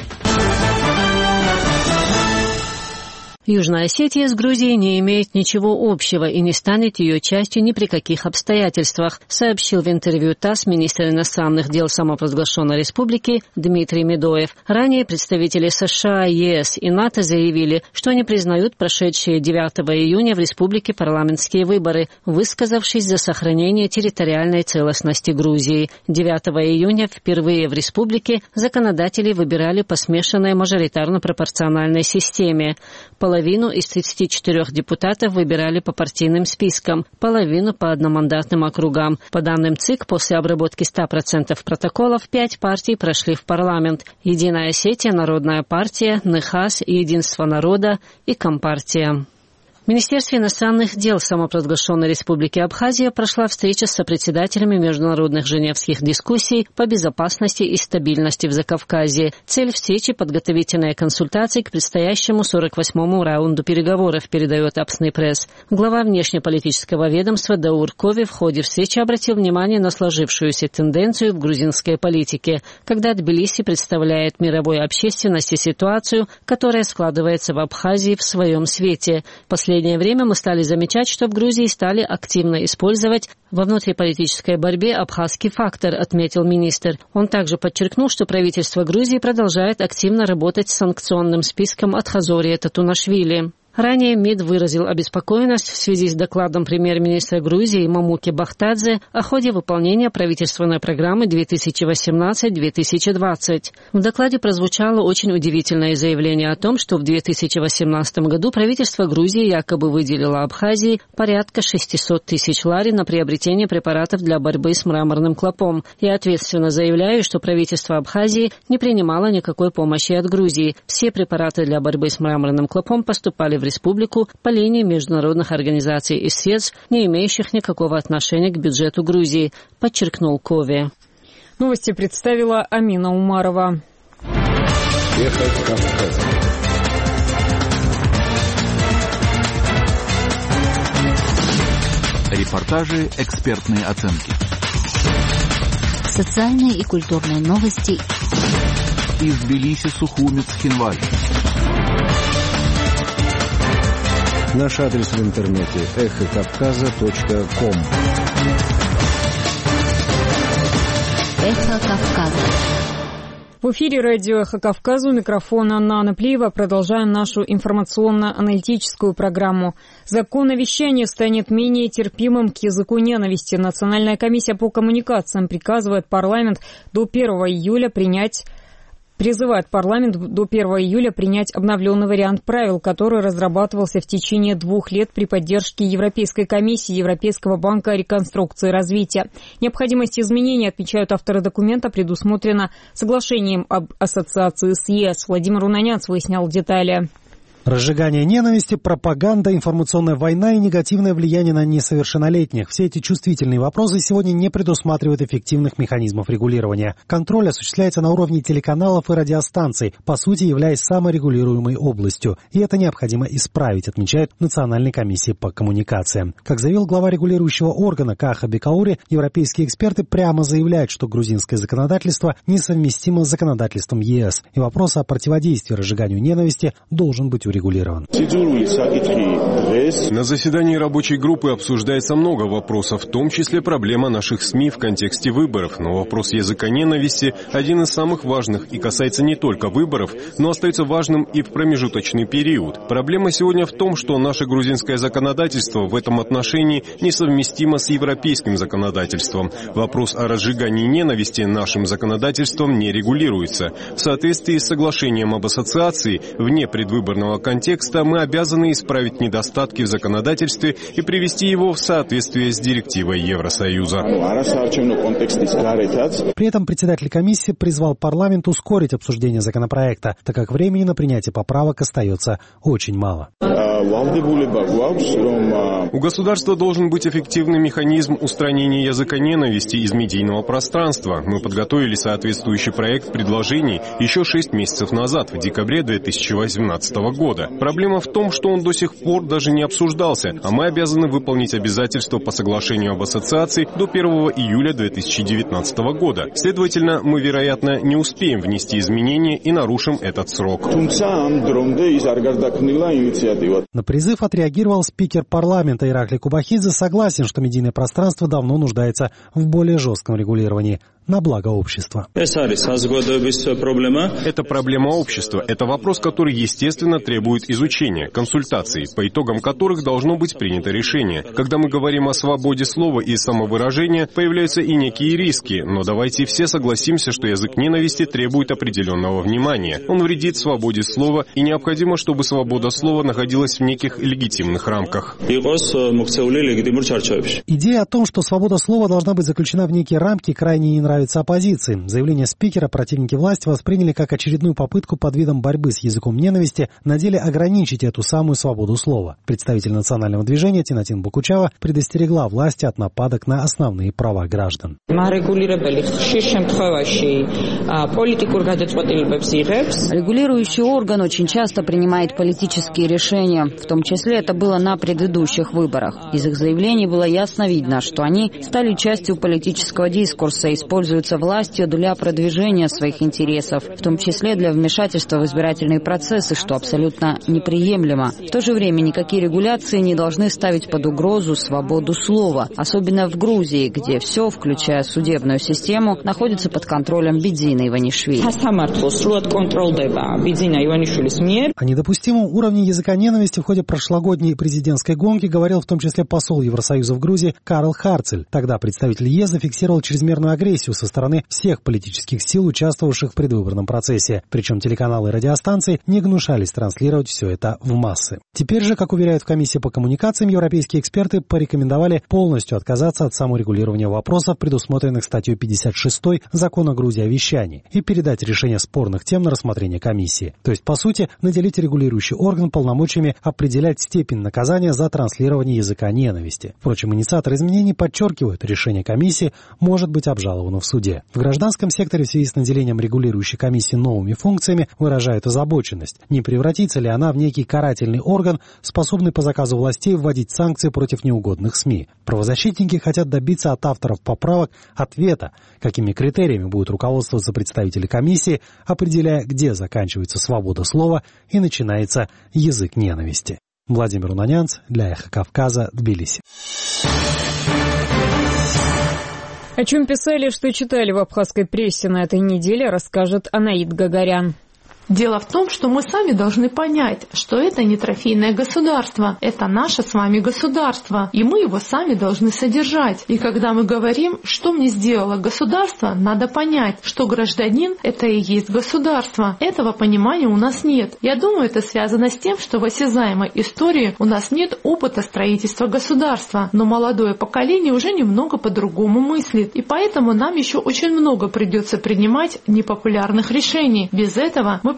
Южная Осетия с Грузией не имеет ничего общего и не станет ее частью ни при каких обстоятельствах, сообщил в интервью ТАСС министр иностранных дел самопровозглашенной республики Дмитрий Медоев. Ранее представители США, ЕС и НАТО заявили, что они признают прошедшие 9 июня в республике парламентские выборы, высказавшись за сохранение территориальной целостности Грузии. 9 июня впервые в республике законодатели выбирали по смешанной мажоритарно-пропорциональной системе. Половину из 34 депутатов выбирали по партийным спискам, половину по одномандатным округам. По данным ЦИК, после обработки 100% протоколов 5 партий прошли в парламент: Единая Осетия, Народная партия, НХАС, Единство народа и Компартия. В Министерстве иностранных дел самопровозглашенной Республики Абхазия прошла встреча с сопредседателями международных женевских дискуссий по безопасности и стабильности в Закавказье. Цель встречи – подготовительные консультации к предстоящему 48-му раунду переговоров, передает Апсный пресс. Глава внешнеполитического ведомства Даур Кови в ходе встречи обратил внимание на сложившуюся тенденцию в грузинской политике, когда Тбилиси представляет мировой общественности ситуацию, которая складывается в Абхазии в своем свете. В последнее время мы стали замечать, что в Грузии стали активно использовать во внутриполитической борьбе абхазский фактор, отметил министр. Он также подчеркнул, что правительство Грузии продолжает активно работать с санкционным списком Атхазория Татунашвили. Ранее МИД выразил обеспокоенность в связи с докладом премьер-министра Грузии Мамуки Бахтадзе о ходе выполнения правительственной программы 2018-2020. В докладе прозвучало очень удивительное заявление о том, что в 2018 году правительство Грузии якобы выделило Абхазии порядка 600 тысяч лари на приобретение препаратов для борьбы с мраморным клопом. Я ответственно заявляю, что правительство Абхазии не принимало никакой помощи от Грузии. Все препараты для борьбы с мраморным клопом поступали в республику по линии международных организаций и средств, не имеющих никакого отношения к бюджету Грузии, подчеркнул Кови. Новости представила Амина Умарова. Репортажи, экспертные оценки. Социальные и культурные новости. Из Тбилиси, Сухуми, Цхинвале. Наш адрес в интернете эхокавказа.ком. Эхо Кавказа. В эфире радио «Эхо Кавказа», у микрофона Анна Анаплиева. Продолжаем нашу информационно-аналитическую программу. Закон о вещании станет менее терпимым к языку ненависти. Национальная комиссия по коммуникациям призывает парламент до 1 июля принять обновленный вариант правил, который разрабатывался в течение 2 лет при поддержке Европейской комиссии, Европейского банка реконструкции и развития. Необходимость изменений, отмечают авторы документа, предусмотрена соглашением об ассоциации с ЕС. Владимир Унаняц выяснял детали. Разжигание ненависти, пропаганда, информационная война и негативное влияние на несовершеннолетних. Все эти чувствительные вопросы сегодня не предусматривают эффективных механизмов регулирования. Контроль осуществляется на уровне телеканалов и радиостанций, по сути являясь саморегулируемой областью. И это необходимо исправить, отмечает Национальная комиссия по коммуникациям. Как заявил глава регулирующего органа Каха Бекаури, европейские эксперты прямо заявляют, что грузинское законодательство несовместимо с законодательством ЕС. И вопрос о противодействии разжиганию ненависти должен быть урегулирован. На заседании рабочей группы обсуждается много вопросов, в том числе проблема наших СМИ в контексте выборов. Но вопрос языка ненависти один из самых важных и касается не только выборов, но остается важным и в промежуточный период. Проблема сегодня в том, что наше грузинское законодательство в этом отношении несовместимо с европейским законодательством. Вопрос о разжигании ненависти нашим законодательством не регулируется. В соответствии с соглашением об ассоциации, вне предвыборного контекста мы обязаны исправить недостатки в законодательстве и привести его в соответствие с директивой Евросоюза. При этом председатель комиссии призвал парламент ускорить обсуждение законопроекта, так как времени на принятие поправок остается очень мало. У государства должен быть эффективный механизм устранения языка ненависти из медийного пространства. Мы подготовили соответствующий проект предложений еще 6 месяцев назад, в декабре 2018 года. Проблема в том, что он до сих пор даже не обсуждался, а мы обязаны выполнить обязательства по соглашению об ассоциации до 1 июля 2019 года. Следовательно, мы, вероятно, не успеем внести изменения и нарушим этот срок. На призыв отреагировал спикер парламента Иракли Кубахидзе, согласен, что медийное пространство давно нуждается в более жестком регулировании на благо общества. Это проблема общества. Это вопрос, который, естественно, требует изучения, консультаций, по итогам которых должно быть принято решение. Когда мы говорим о свободе слова и самовыражения, появляются и некие риски, но давайте все согласимся, что язык ненависти требует определенного внимания. Он вредит свободе слова, и необходимо, чтобы свобода слова находилась в неких легитимных рамках. Идея о том, что свобода слова должна быть заключена в некие рамки, крайне не нравится оппозиции. Заявление спикера противники власти восприняли как очередную попытку под видом борьбы с языком ненависти на деле ограничить эту самую свободу слова. Представитель национального движения Тинатин Букучава предостерегла власти от нападок на основные права граждан. Регулирующий орган очень часто принимает политические решения, в том числе это было на предыдущих выборах. Из их заявлений было ясно видно, что они стали частью политического дискурса, используются властью для продвижения своих интересов, в том числе для вмешательства в избирательные процессы, что абсолютно неприемлемо. В то же время никакие регуляции не должны ставить под угрозу свободу слова, особенно в Грузии, где все, включая судебную систему, находится под контролем Бидзина Иванишвили. О недопустимом уровне языка ненависти в ходе прошлогодней президентской гонки говорил в том числе посол Евросоюза в Грузии Карл Харцель. Тогда представитель ЕС зафиксировал чрезмерную агрессию со стороны всех политических сил, участвовавших в предвыборном процессе. Причем телеканалы и радиостанции не гнушались транслировать все это в массы. Теперь же, как уверяют в комиссии по коммуникациям, европейские эксперты порекомендовали полностью отказаться от саморегулирования вопросов, предусмотренных статьей 56 Закона Грузии о вещании, и передать решение спорных тем на рассмотрение комиссии. То есть, по сути, наделить регулирующий орган полномочиями определять степень наказания за транслирование языка ненависти. Впрочем, инициаторы изменений подчеркивают, решение комиссии может быть обжаловано в суде. В гражданском секторе в связи с наделением регулирующей комиссии новыми функциями выражают озабоченность. Не превратится ли она в некий карательный орган, способный по заказу властей вводить санкции против неугодных СМИ? Правозащитники хотят добиться от авторов поправок ответа, какими критериями будут руководствоваться представители комиссии, определяя, где заканчивается свобода слова и начинается язык ненависти. Владимир Унанянц для Эхо Кавказа, Тбилиси. О чем писали, что читали в абхазской прессе на этой неделе, расскажет Анаид Гагарян. Дело в том, что мы сами должны понять, что это не трофейное государство, это наше с вами государство, и мы его сами должны содержать. И когда мы говорим, что мне сделало государство, надо понять, что гражданин – это и есть государство. Этого понимания у нас нет. Я думаю, это связано с тем, что в осязаемой истории у нас нет опыта строительства государства, но молодое поколение уже немного по-другому мыслит, и поэтому нам еще очень много придется принимать непопулярных решений. Без этого мы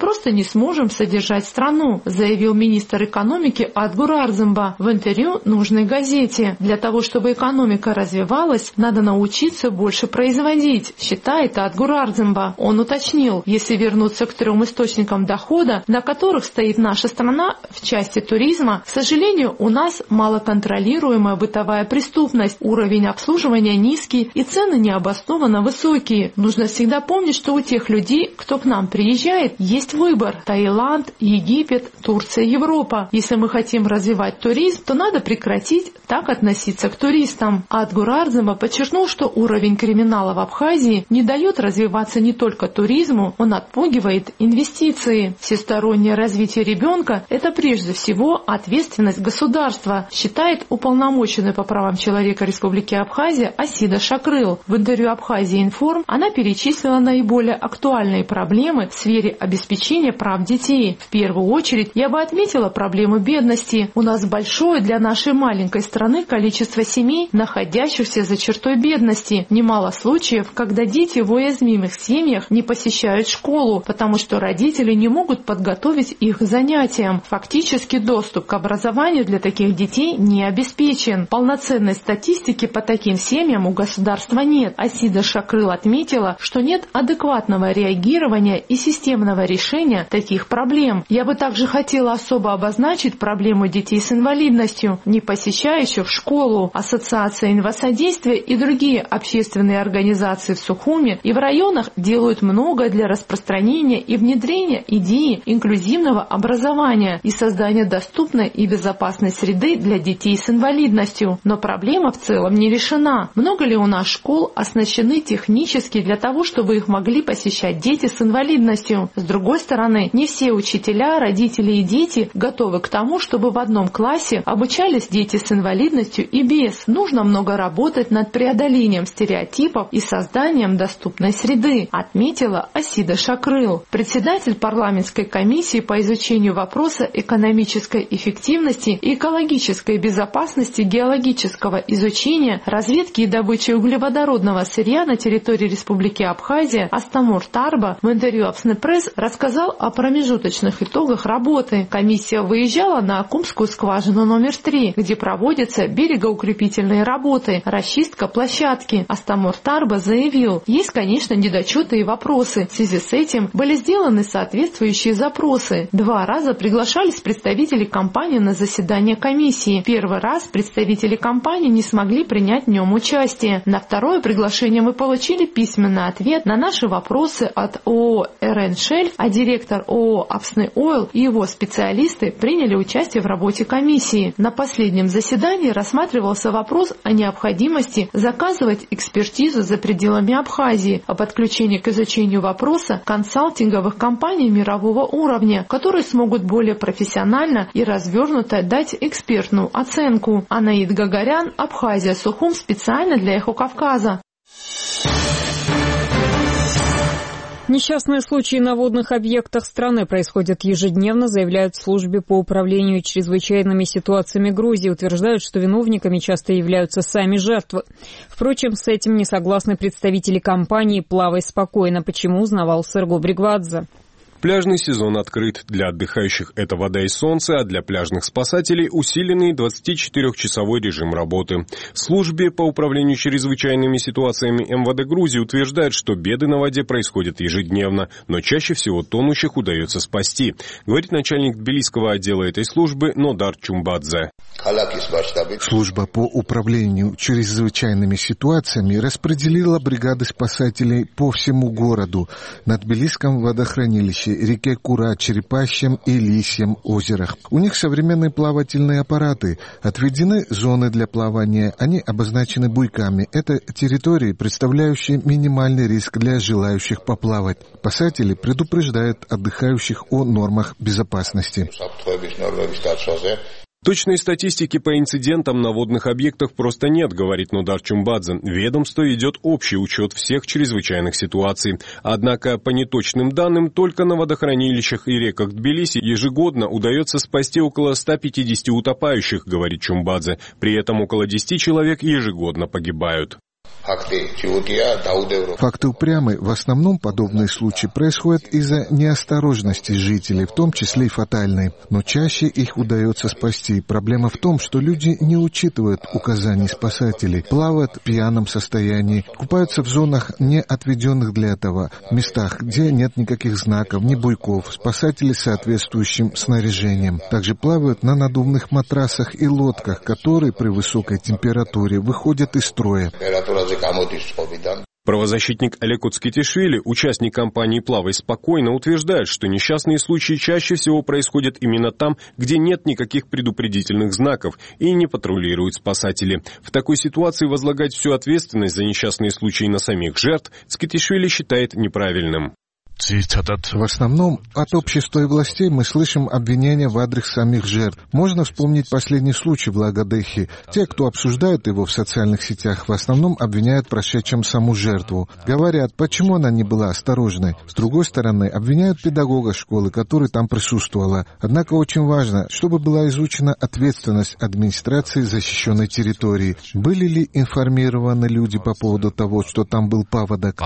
просто не сможем содержать страну, заявил министр экономики Адгур Арзымба в интервью нужной газете. Для того, чтобы экономика развивалась, надо научиться больше производить, считает Адгур Арзымба. Он уточнил, если вернуться к 3 источникам дохода, на которых стоит наша страна в части туризма, к сожалению, у нас малоконтролируемая бытовая преступность, уровень обслуживания низкий и цены необоснованно высокие. Нужно всегда помнить, что у тех людей, кто к нам приезжает, есть выбор – Таиланд, Египет, Турция, Европа. Если мы хотим развивать туризм, то надо прекратить так относиться к туристам. Адгур Арзымба подчеркнул, что уровень криминала в Абхазии не дает развиваться не только туризму, он отпугивает инвестиции. Всестороннее развитие ребенка – это прежде всего ответственность государства, считает уполномоченный по правам человека Республики Абхазия Асида Шакрыл. В интервью Абхазия Информ она перечислила наиболее актуальные проблемы в сфере обеспечения прав детей. В первую очередь я бы отметила проблему бедности. У нас большое для нашей маленькой страны количество семей, находящихся за чертой бедности. Немало случаев, когда дети в уязвимых семьях не посещают школу, потому что родители не могут подготовить их к занятиям. Фактически доступ к образованию для таких детей не обеспечен. Полноценной статистики по таким семьям у государства нет. Асида Шакрыл отметила, что нет адекватного реагирования и системного решения таких проблем. Я бы также хотела особо обозначить проблему детей с инвалидностью, не посещающих школу. Ассоциация инвасодействия и другие общественные организации в Сухуми и в районах делают многое для распространения и внедрения идеи инклюзивного образования и создания доступной и безопасной среды для детей с инвалидностью. Но проблема в целом не решена. Много ли у нас школ оснащены технически для того, чтобы их могли посещать дети с инвалидностью? С другой стороны, не все учителя, родители и дети готовы к тому, чтобы в одном классе обучались дети с инвалидностью и без. Нужно много работать над преодолением стереотипов и созданием доступной среды, отметила Асида Шакрыл. Председатель парламентской комиссии по изучению вопроса экономической эффективности и экологической безопасности геологического изучения, разведки и добычи углеводородного сырья на территории Республики Абхазия Астамур Тарба в интервью Апснепресс рассказал о промежуточных итогах работы. Комиссия выезжала на Акумскую скважину номер 3, где проводятся берегоукрепительные работы, расчистка площадки. Астамур Тарба заявил, есть, конечно, недочеты и вопросы. В связи с этим были сделаны соответствующие запросы. 2 раза приглашались представители компании на заседание комиссии. Первый раз представители компании не смогли принять в нем участие. На второе приглашение мы получили письменный ответ на наши вопросы от ООО «РН Шельф», а директор ООО «Апсны Ойл» и его специалисты приняли участие в работе комиссии. На последнем заседании рассматривался вопрос о необходимости заказывать экспертизу за пределами Абхазии, о подключении к изучению вопроса консалтинговых компаний мирового уровня, которые смогут более профессионально и развернуто дать экспертную оценку. Анаид Гагарян, Абхазия, Сухум, специально для «Эхо Кавказа». Несчастные случаи на водных объектах страны происходят ежедневно, заявляют в службе по управлению чрезвычайными ситуациями Грузии. Утверждают, что виновниками часто являются сами жертвы. Впрочем, с этим не согласны представители компании «Плавай спокойно». Почему, узнавал Серго Бригвадзе. Пляжный сезон открыт. Для отдыхающих это вода и солнце, а для пляжных спасателей усиленный 24-часовой режим работы. В службе по управлению чрезвычайными ситуациями МВД Грузии утверждают, что беды на воде происходят ежедневно, но чаще всего тонущих удается спасти, говорит начальник тбилисского отдела этой службы Нодар Чумбадзе. Служба по управлению чрезвычайными ситуациями распределила бригады спасателей по всему городу на Тбилисском водохранилище, реке Кура, Черепащем и Лисьем озерах. У них современные плавательные аппараты, отведены зоны для плавания, они обозначены буйками. Это территории, представляющие минимальный риск для желающих поплавать. Спасатели предупреждают отдыхающих о нормах безопасности. Точной статистики по инцидентам на водных объектах просто нет, говорит Нодар Чумбадзе. Ведомство ведет общий учет всех чрезвычайных ситуаций. Однако, по неточным данным, только на водохранилищах и реках Тбилиси ежегодно удается спасти около 150 утопающих, говорит Чумбадзе. При этом около 10 человек ежегодно погибают. Факты упрямы. В основном подобные случаи происходят из-за неосторожности жителей, в том числе и фатальные. Но чаще их удается спасти. Проблема в том, что люди не учитывают указаний спасателей, плавают в пьяном состоянии, купаются в зонах, не отведенных для этого, местах, где нет никаких знаков, ни буйков, спасатели с соответствующим снаряжением. Также плавают на надувных матрасах и лодках, которые при высокой температуре выходят из строя. Правозащитник Олег Оцкетишвили, участник кампании «Плавай спокойно», утверждает, что несчастные случаи чаще всего происходят именно там, где нет никаких предупредительных знаков и не патрулируют спасатели. В такой ситуации возлагать всю ответственность за несчастные случаи на самих жертв Оцкетишвили считает неправильным. В основном от общества и властей мы слышим обвинения в адрес самих жертв. Можно вспомнить последний случай в Лагодехе. Те, кто обсуждает его в социальных сетях, в основном обвиняют прошедшим саму жертву. Говорят, почему она не была осторожной. С другой стороны, обвиняют педагога школы, который там присутствовала. Однако очень важно, чтобы была изучена ответственность администрации защищенной территории. Были ли информированы люди по поводу того, что там был паводок?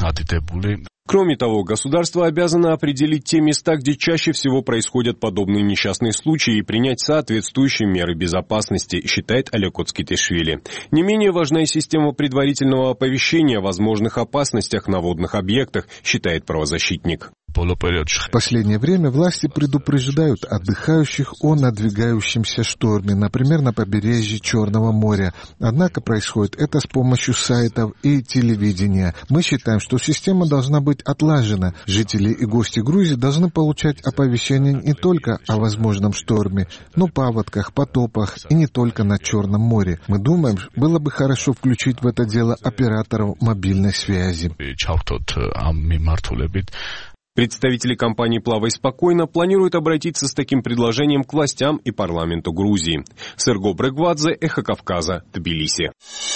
Кроме того, государство обязано определить те места, где чаще всего происходят подобные несчастные случаи, и принять соответствующие меры безопасности, считает Олег Оцкетишвили. Не менее важна и система предварительного оповещения о возможных опасностях на водных объектах, считает правозащитник. В последнее время власти предупреждают отдыхающих о надвигающемся шторме, например, на побережье Черного моря. Однако происходит это с помощью сайтов и телевидения. Мы считаем, что система должна быть отлажена. Жители и гости Грузии должны получать оповещения не только о возможном шторме, но и паводках, потопах и не только на Черном море. Мы думаем, было бы хорошо включить в это дело операторов мобильной связи. Представители компании «Плавай спокойно» планируют обратиться с таким предложением к властям и парламенту Грузии. Серго Брегвадзе, Эхо Кавказа, Тбилиси.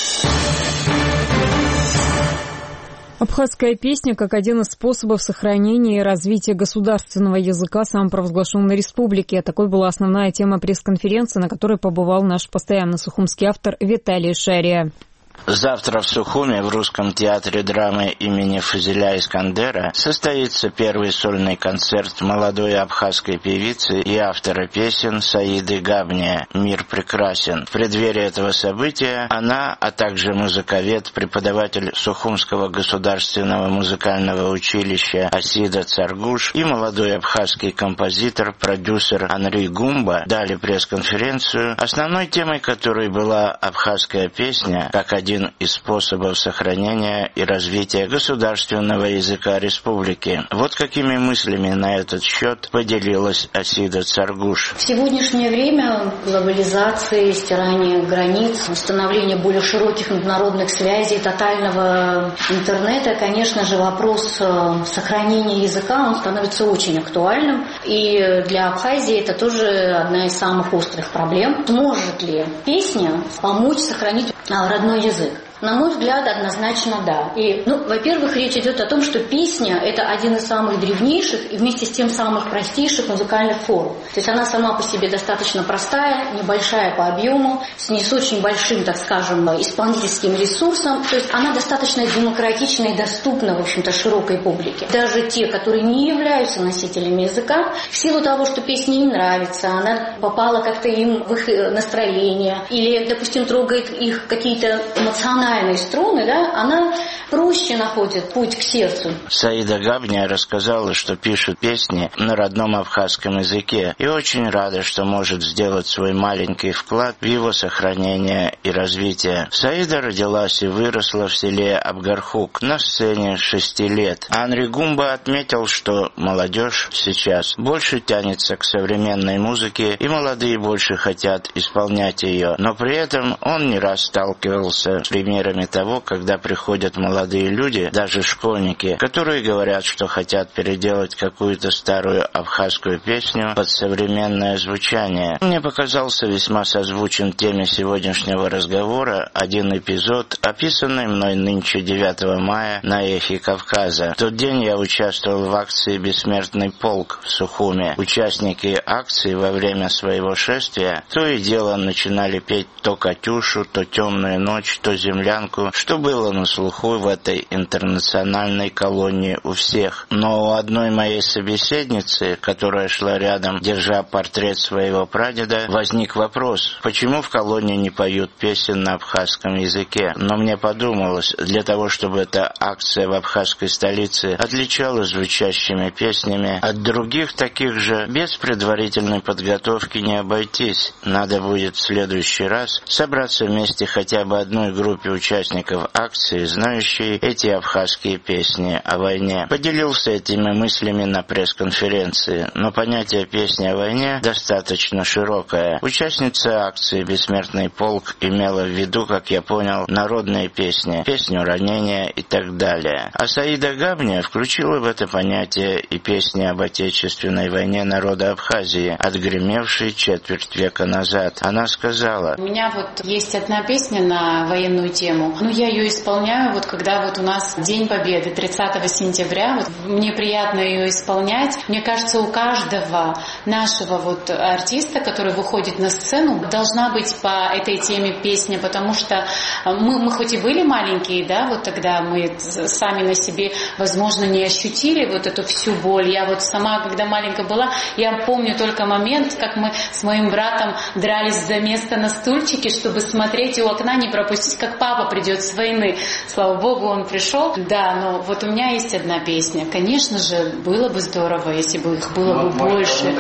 Абхазская песня как один из способов сохранения и развития государственного языка самопровозглашенной республики. Такой была основная тема пресс-конференции, на которой побывал наш постоянно сухумский автор Виталий Шария. Завтра в Сухуме в Русском театре драмы имени Фазиля Искандера состоится первый сольный концерт молодой абхазской певицы и автора песен Саиды Габния «Мир прекрасен». В преддверии этого события она, а также музыковед, преподаватель Сухумского государственного музыкального училища Асида Царгуш и молодой абхазский композитор, продюсер Анри Гумба дали пресс-конференцию, основной темой которой была абхазская песня как один из способов сохранения и развития государственного языка республики. Вот какими мыслями на этот счет поделилась Асида Царгуш. В сегодняшнее время глобализации, стирания границ, установления более широких международных связей, тотального интернета, конечно же, вопрос сохранения языка, он становится очень актуальным. И для Абхазии это тоже одна из самых острых проблем. Сможет ли песня помочь сохранить родной язык? На мой взгляд, однозначно да. И, во-первых, речь идет о том, что песня – это один из самых древнейших и вместе с тем самых простейших музыкальных форм. То есть она сама по себе достаточно простая, небольшая по объему, не с очень большим, так скажем, исполнительским ресурсом. То есть она достаточно демократична и доступна, в общем-то, широкой публике. Даже те, которые не являются носителями языка, в силу того, что песня им нравится, она попала как-то им в их настроение, или, допустим, трогает их какие-то эмоциональные струны, она проще находит путь к сердцу. Саида Габния рассказала, что пишет песни на родном абхазском языке и очень рада, что может сделать свой маленький вклад в его сохранение и развитие. Саида родилась и выросла в селе Абгархук на сцене 6 лет. Анри Гумба отметил, что молодежь сейчас больше тянется к современной музыке и молодые больше хотят исполнять ее, но при этом он не раз сталкивался с примерами того, когда приходят молодые люди, даже школьники, которые говорят, что хотят переделать какую-то старую абхазскую песню под современное звучание. Мне показался весьма созвучен теме сегодняшнего разговора один эпизод, описанный мной нынче 9 мая на Эхе Кавказа. В тот день я участвовал в акции «Бессмертный полк» в Сухуме. Участники акции во время своего шествия то и дело начинали петь то «Катюшу», то «Темную ночь», то «Земля солянку, что было на слуху в этой интернациональной колонии у всех. Но у одной моей собеседницы, которая шла рядом, держа портрет своего прадеда, возник вопрос, почему в колонии не поют песен на абхазском языке. Но мне подумалось, для того, чтобы эта акция в абхазской столице отличалась звучащими песнями от других таких же, без предварительной подготовки не обойтись. Надо будет в следующий раз собраться вместе хотя бы одной группе участников акции, знающей эти абхазские песни о войне. Поделился этими мыслями на пресс-конференции, но понятие песни о войне достаточно широкое. Участница акции «Бессмертный полк» имела в виду, как я понял, народные песни, песню ранения и так далее. А Саида Габня включила в это понятие и песни об Отечественной войне народа Абхазии, отгремевшей четверть века назад. Она сказала: у меня вот есть одна песня на военную тему. Я ее исполняю, когда у нас День Победы, 30 сентября. Мне приятно ее исполнять. Мне кажется, у каждого нашего артиста, который выходит на сцену, должна быть по этой теме песня, потому что мы хоть и были маленькие, тогда мы сами на себе, возможно, не ощутили эту всю боль. Я сама, когда маленькая была, я помню только момент, как мы с моим братом дрались за место на стульчике, чтобы смотреть у окна, не пропустить, как папа придет с войны. Слава Богу, он пришел. Да, но у меня есть одна песня. Конечно же, было бы здорово, если бы их было бы больше.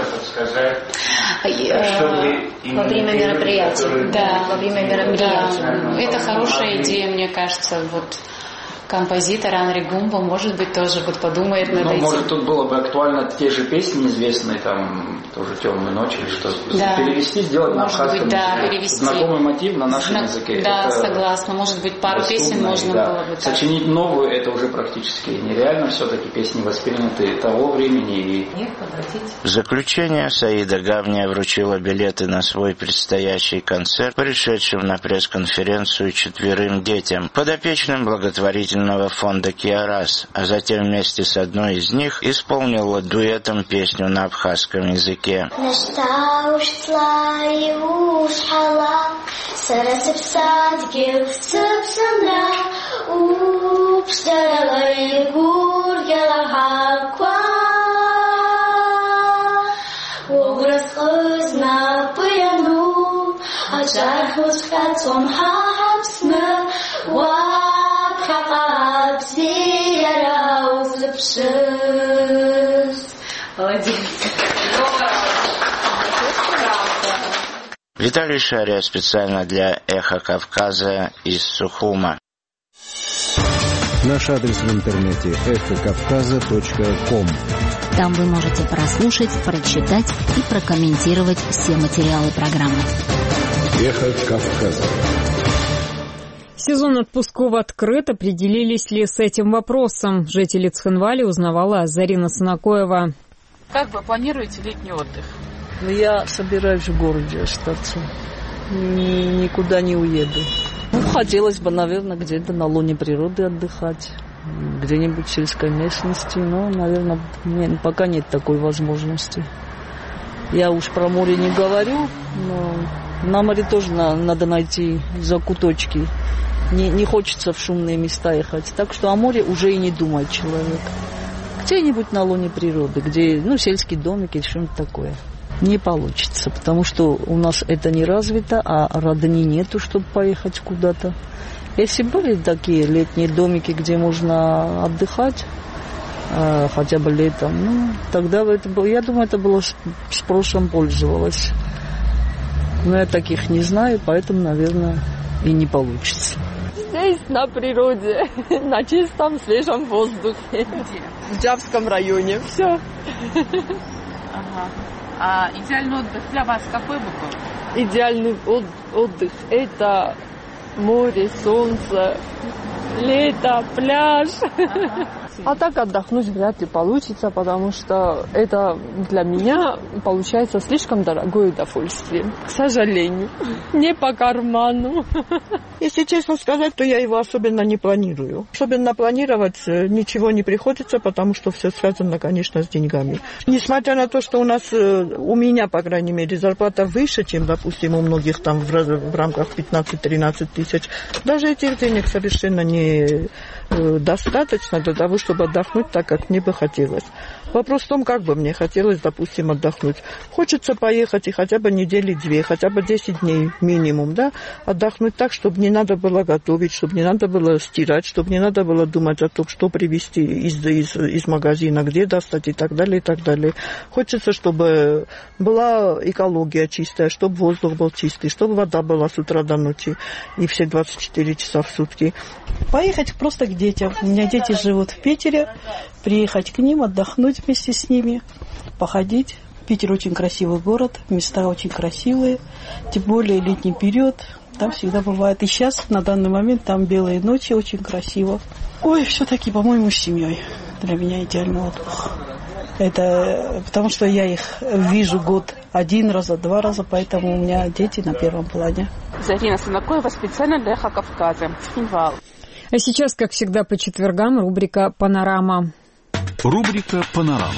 Во время мероприятия. Да, во время мероприятия. Да. Это хорошая идея, мне кажется. Композитор Анри Гумба, может быть, тоже подумает над этим. Может, тут было бы актуально те же песни известные, тоже «Темную ночь» или что-то. Да. Перевести, сделать на абхазском языке. Перевести. Знакомый мотив на нашем языке. Да, это согласна. Может быть, пару песен можно было бы. Сочинить новую, это уже практически нереально. Все-таки песни восприняты того времени. В заключение Саида Габня вручила билеты на свой предстоящий концерт, пришедшим на пресс-конференцию 4 детям, подопечным благотворительного фонда «Киарас», а затем вместе с одной из них исполнила дуэтом песню на абхазском языке. Молодец. Виталий Шария специально для «Эхо Кавказа» из Сухума. Наш адрес в интернете эхокавказа.ком. Там вы можете прослушать, прочитать и прокомментировать все материалы программы. Эхо Кавказа. Сезон отпусков открыт. Определились ли с этим вопросом? Жители Цхинвали узнавала Зарина Санакоева. Как вы планируете летний отдых? Я собираюсь в городе остаться. Никуда не уеду. Хотелось бы, наверное, где-то на лоне природы отдыхать. Где-нибудь в сельской местности. Но, наверное, пока нет такой возможности. Я уж про море не говорю, но на море тоже надо найти закуточки. Не хочется в шумные места ехать. Так что о море уже и не думает человек. Где-нибудь на лоне природы, где, сельский домик или что-нибудь такое. Не получится, потому что у нас это не развито, а родни нету, чтобы поехать куда-то. Если были такие летние домики, где можно отдыхать, хотя бы летом, тогда это было, я думаю, это было спросом пользовалось. Но я таких не знаю, поэтому, наверное, и не получится. Здесь, на природе, на чистом, свежем воздухе. Где? В Джавском районе. Все. Ага. А идеальный отдых для вас какой бы был? Идеальный отдых – это море, солнце, лето, пляж. Ага. А так отдохнуть вряд ли получится, потому что это для меня получается слишком дорогое удовольствие. К сожалению, не по карману. Если честно сказать, то я его особенно не планирую. Особенно планировать ничего не приходится, потому что все связано, конечно, с деньгами. Несмотря на то, что у меня, по крайней мере, зарплата выше, чем, допустим, у многих там в рамках 15-13 тысяч, даже этих денег совершенно не достаточно для того, чтобы отдохнуть так, как мне бы хотелось. Вопрос в том, как бы мне хотелось, допустим, отдохнуть. Хочется поехать и хотя бы недели 2, хотя бы 10 дней минимум, да, отдохнуть так, чтобы не надо было готовить, чтобы не надо было стирать, чтобы не надо было думать о том, что привезти из магазина, где достать и так далее, и так далее. Хочется, чтобы была экология чистая, чтобы воздух был чистый, чтобы вода была с утра до ночи и все 24 часа в сутки. Поехать просто к детям. У меня дети живут в Питере. Приехать к ним, отдохнуть вместе с ними, походить. Питер очень красивый город, места очень красивые. Тем более летний период. Там всегда бывает. И сейчас, на данный момент, там белые ночи, очень красиво. Ой, все-таки, по-моему, с семьей. Для меня идеальный отдых. Это потому, что я их вижу год 1 раз, 2 раза, поэтому у меня дети на первом плане. Зарина Санакоева специально для Эхо Кавказа. Цхинвал. А сейчас, как всегда, по четвергам рубрика «Панорама». Рубрика «Панорама».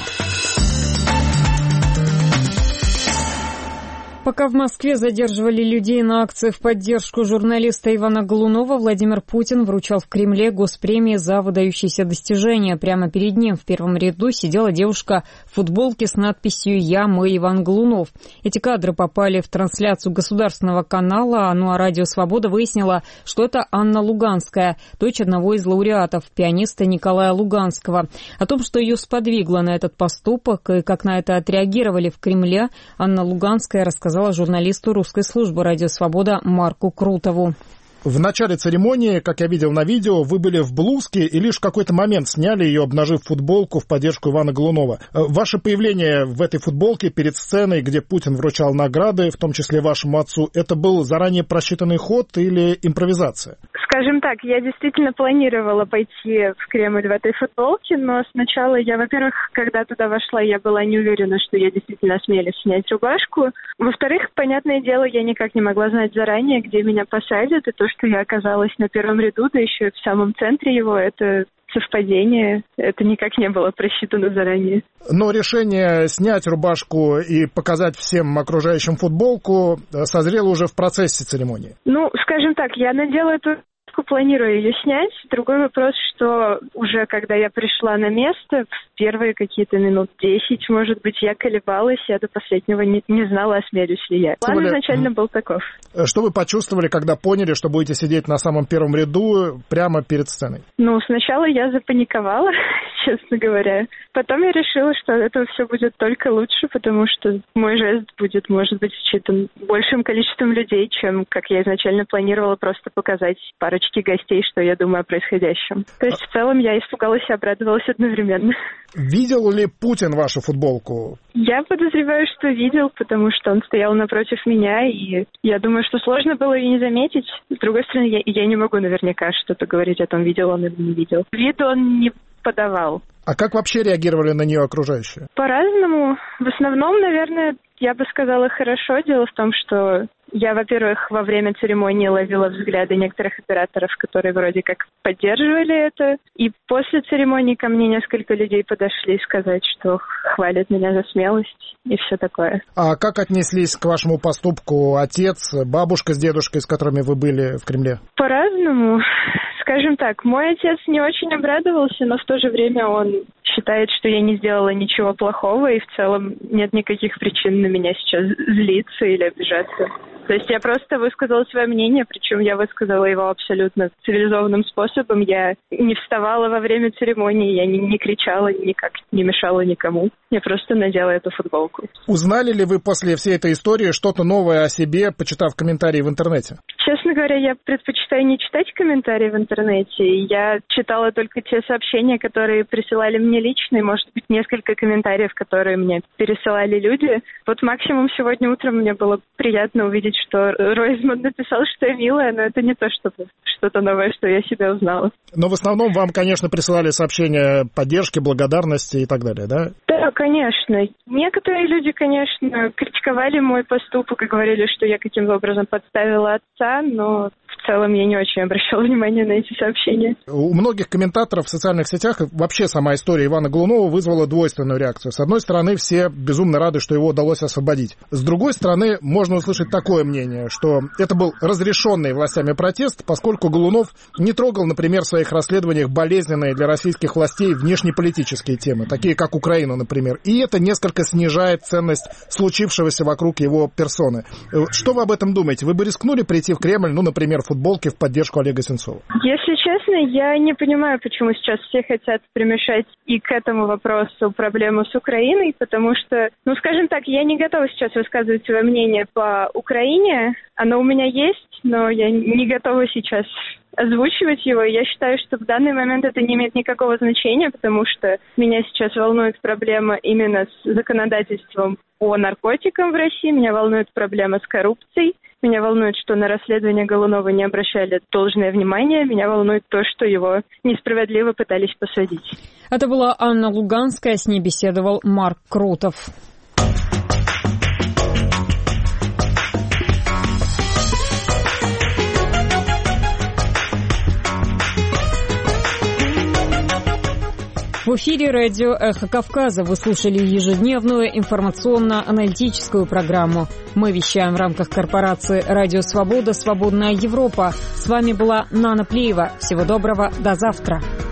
Пока в Москве задерживали людей на акции в поддержку журналиста Ивана Голунова, Владимир Путин вручал в Кремле госпремии за выдающиеся достижения. Прямо перед ним в первом ряду сидела девушка в футболке с надписью «Я, мы, Иван Голунов». Эти кадры попали в трансляцию государственного канала, а Радио Свобода выяснила, что это Анна Луганская, дочь одного из лауреатов, пианиста Николая Луганского. О том, что ее сподвигло на этот поступок и как на это отреагировали в Кремле, Анна Луганская рассказала журналисту русской службы «Радио Свобода» Марку Крутову. В начале церемонии, как я видел на видео, вы были в блузке и лишь в какой-то момент сняли ее, обнажив футболку в поддержку Ивана Голунова. Ваше появление в этой футболке перед сценой, где Путин вручал награды, в том числе вашему отцу, это был заранее просчитанный ход или импровизация? Скажем так, я действительно планировала пойти в Кремль в этой футболке, но сначала я, во-первых, когда туда вошла, я была не уверена, что я действительно осмелюсь снять рубашку. Во-вторых, понятное дело, я никак не могла знать заранее, где меня посадят, и то, что я оказалась на первом ряду, да еще и в самом центре его, это совпадение, это никак не было просчитано заранее. Но решение снять рубашку и показать всем окружающим футболку созрело уже в процессе церемонии? Ну, скажем так, я надела эту планирую ее снять. Другой вопрос, что уже когда я пришла на место, в первые какие-то минут 10, может быть, я колебалась, я до последнего не знала, осмелюсь ли я. План изначально был таков. Что вы почувствовали, когда поняли, что будете сидеть на самом первом ряду прямо перед сценой? Ну, сначала я запаниковала, честно говоря. Потом я решила, что это все будет только лучше, потому что мой жест будет, может быть, считан большим количеством людей, чем, как я изначально планировала, просто показать парочке гостей, что я думаю о происходящем. То есть, в целом, я испугалась и обрадовалась одновременно. Видел ли Путин вашу футболку? Я подозреваю, что видел, потому что он стоял напротив меня, и я думаю, что сложно было ее не заметить. С другой стороны, я не могу наверняка что-то говорить о том, видел он или не видел. Вид он не подавал. А как вообще реагировали на нее окружающие? По-разному. В основном, наверное, я бы сказала, хорошо. Дело в том, что я, во-первых, во время церемонии ловила взгляды некоторых операторов, которые вроде как поддерживали это. И после церемонии ко мне несколько людей подошли сказать, что хвалят меня за смелость и все такое. А как отнеслись к вашему поступку отец, бабушка с дедушкой, с которыми вы были в Кремле? По-разному. Скажем так, мой отец не очень обрадовался, но в то же время он считает, что я не сделала ничего плохого, и в целом нет никаких причин на меня сейчас злиться или обижаться. То есть я просто высказала свое мнение, причем я высказала его абсолютно цивилизованным способом. Я не вставала во время церемонии, я не кричала, никак не мешала никому. Я просто надела эту футболку. Узнали ли вы после всей этой истории что-то новое о себе, почитав комментарии в интернете? Честно говоря, я предпочитаю не читать комментарии в интернете. Я читала только те сообщения, которые присылали мне лично, и, может быть, несколько комментариев, которые мне пересылали люди. Вот максимум сегодня утром мне было приятно увидеть, что Ройзман написал, что я милая, но это не то, чтобы что-то новое, что я себя узнала. Но в основном вам, конечно, присылали сообщения поддержки, благодарности и так далее, да? Да, конечно. Некоторые люди, конечно, критиковали мой поступок и говорили, что я каким-то образом подставила отца, но в целом я не очень обращала внимание на эти сообщения. У многих комментаторов в социальных сетях вообще сама история Ивана Голунова вызвала двойственную реакцию. С одной стороны, все безумно рады, что его удалось освободить. С другой стороны, можно услышать такое мнение, что это был разрешенный властями протест, поскольку Голунов не трогал, например, в своих расследованиях болезненные для российских властей внешнеполитические темы, такие как Украину, например. И это несколько снижает ценность случившегося вокруг его персоны. Что вы об этом думаете? Вы бы рискнули прийти в Кремль, например, в футболке в поддержку Олега Сенцова? Если честно, я не понимаю, почему сейчас все хотят примешать и к этому вопросу проблему с Украиной, потому что, скажем так, я не готова сейчас высказывать свое мнение по Украине. Оно у меня есть, но я не готова сейчас озвучивать его. Я считаю, что в данный момент это не имеет никакого значения, потому что меня сейчас волнует проблема именно с законодательством по наркотикам в России, меня волнует проблема с коррупцией, меня волнует, что на расследование Голунова не обращали должное внимание, меня волнует то, что его несправедливо пытались посадить. Это была Анна Луганская, с ней беседовал Марк Крутов. В эфире радио «Эхо Кавказа» вы слушали ежедневную информационно-аналитическую программу. Мы вещаем в рамках корпорации «Радио Свобода. Свободная Европа». С вами была Нана Плеева. Всего доброго. До завтра.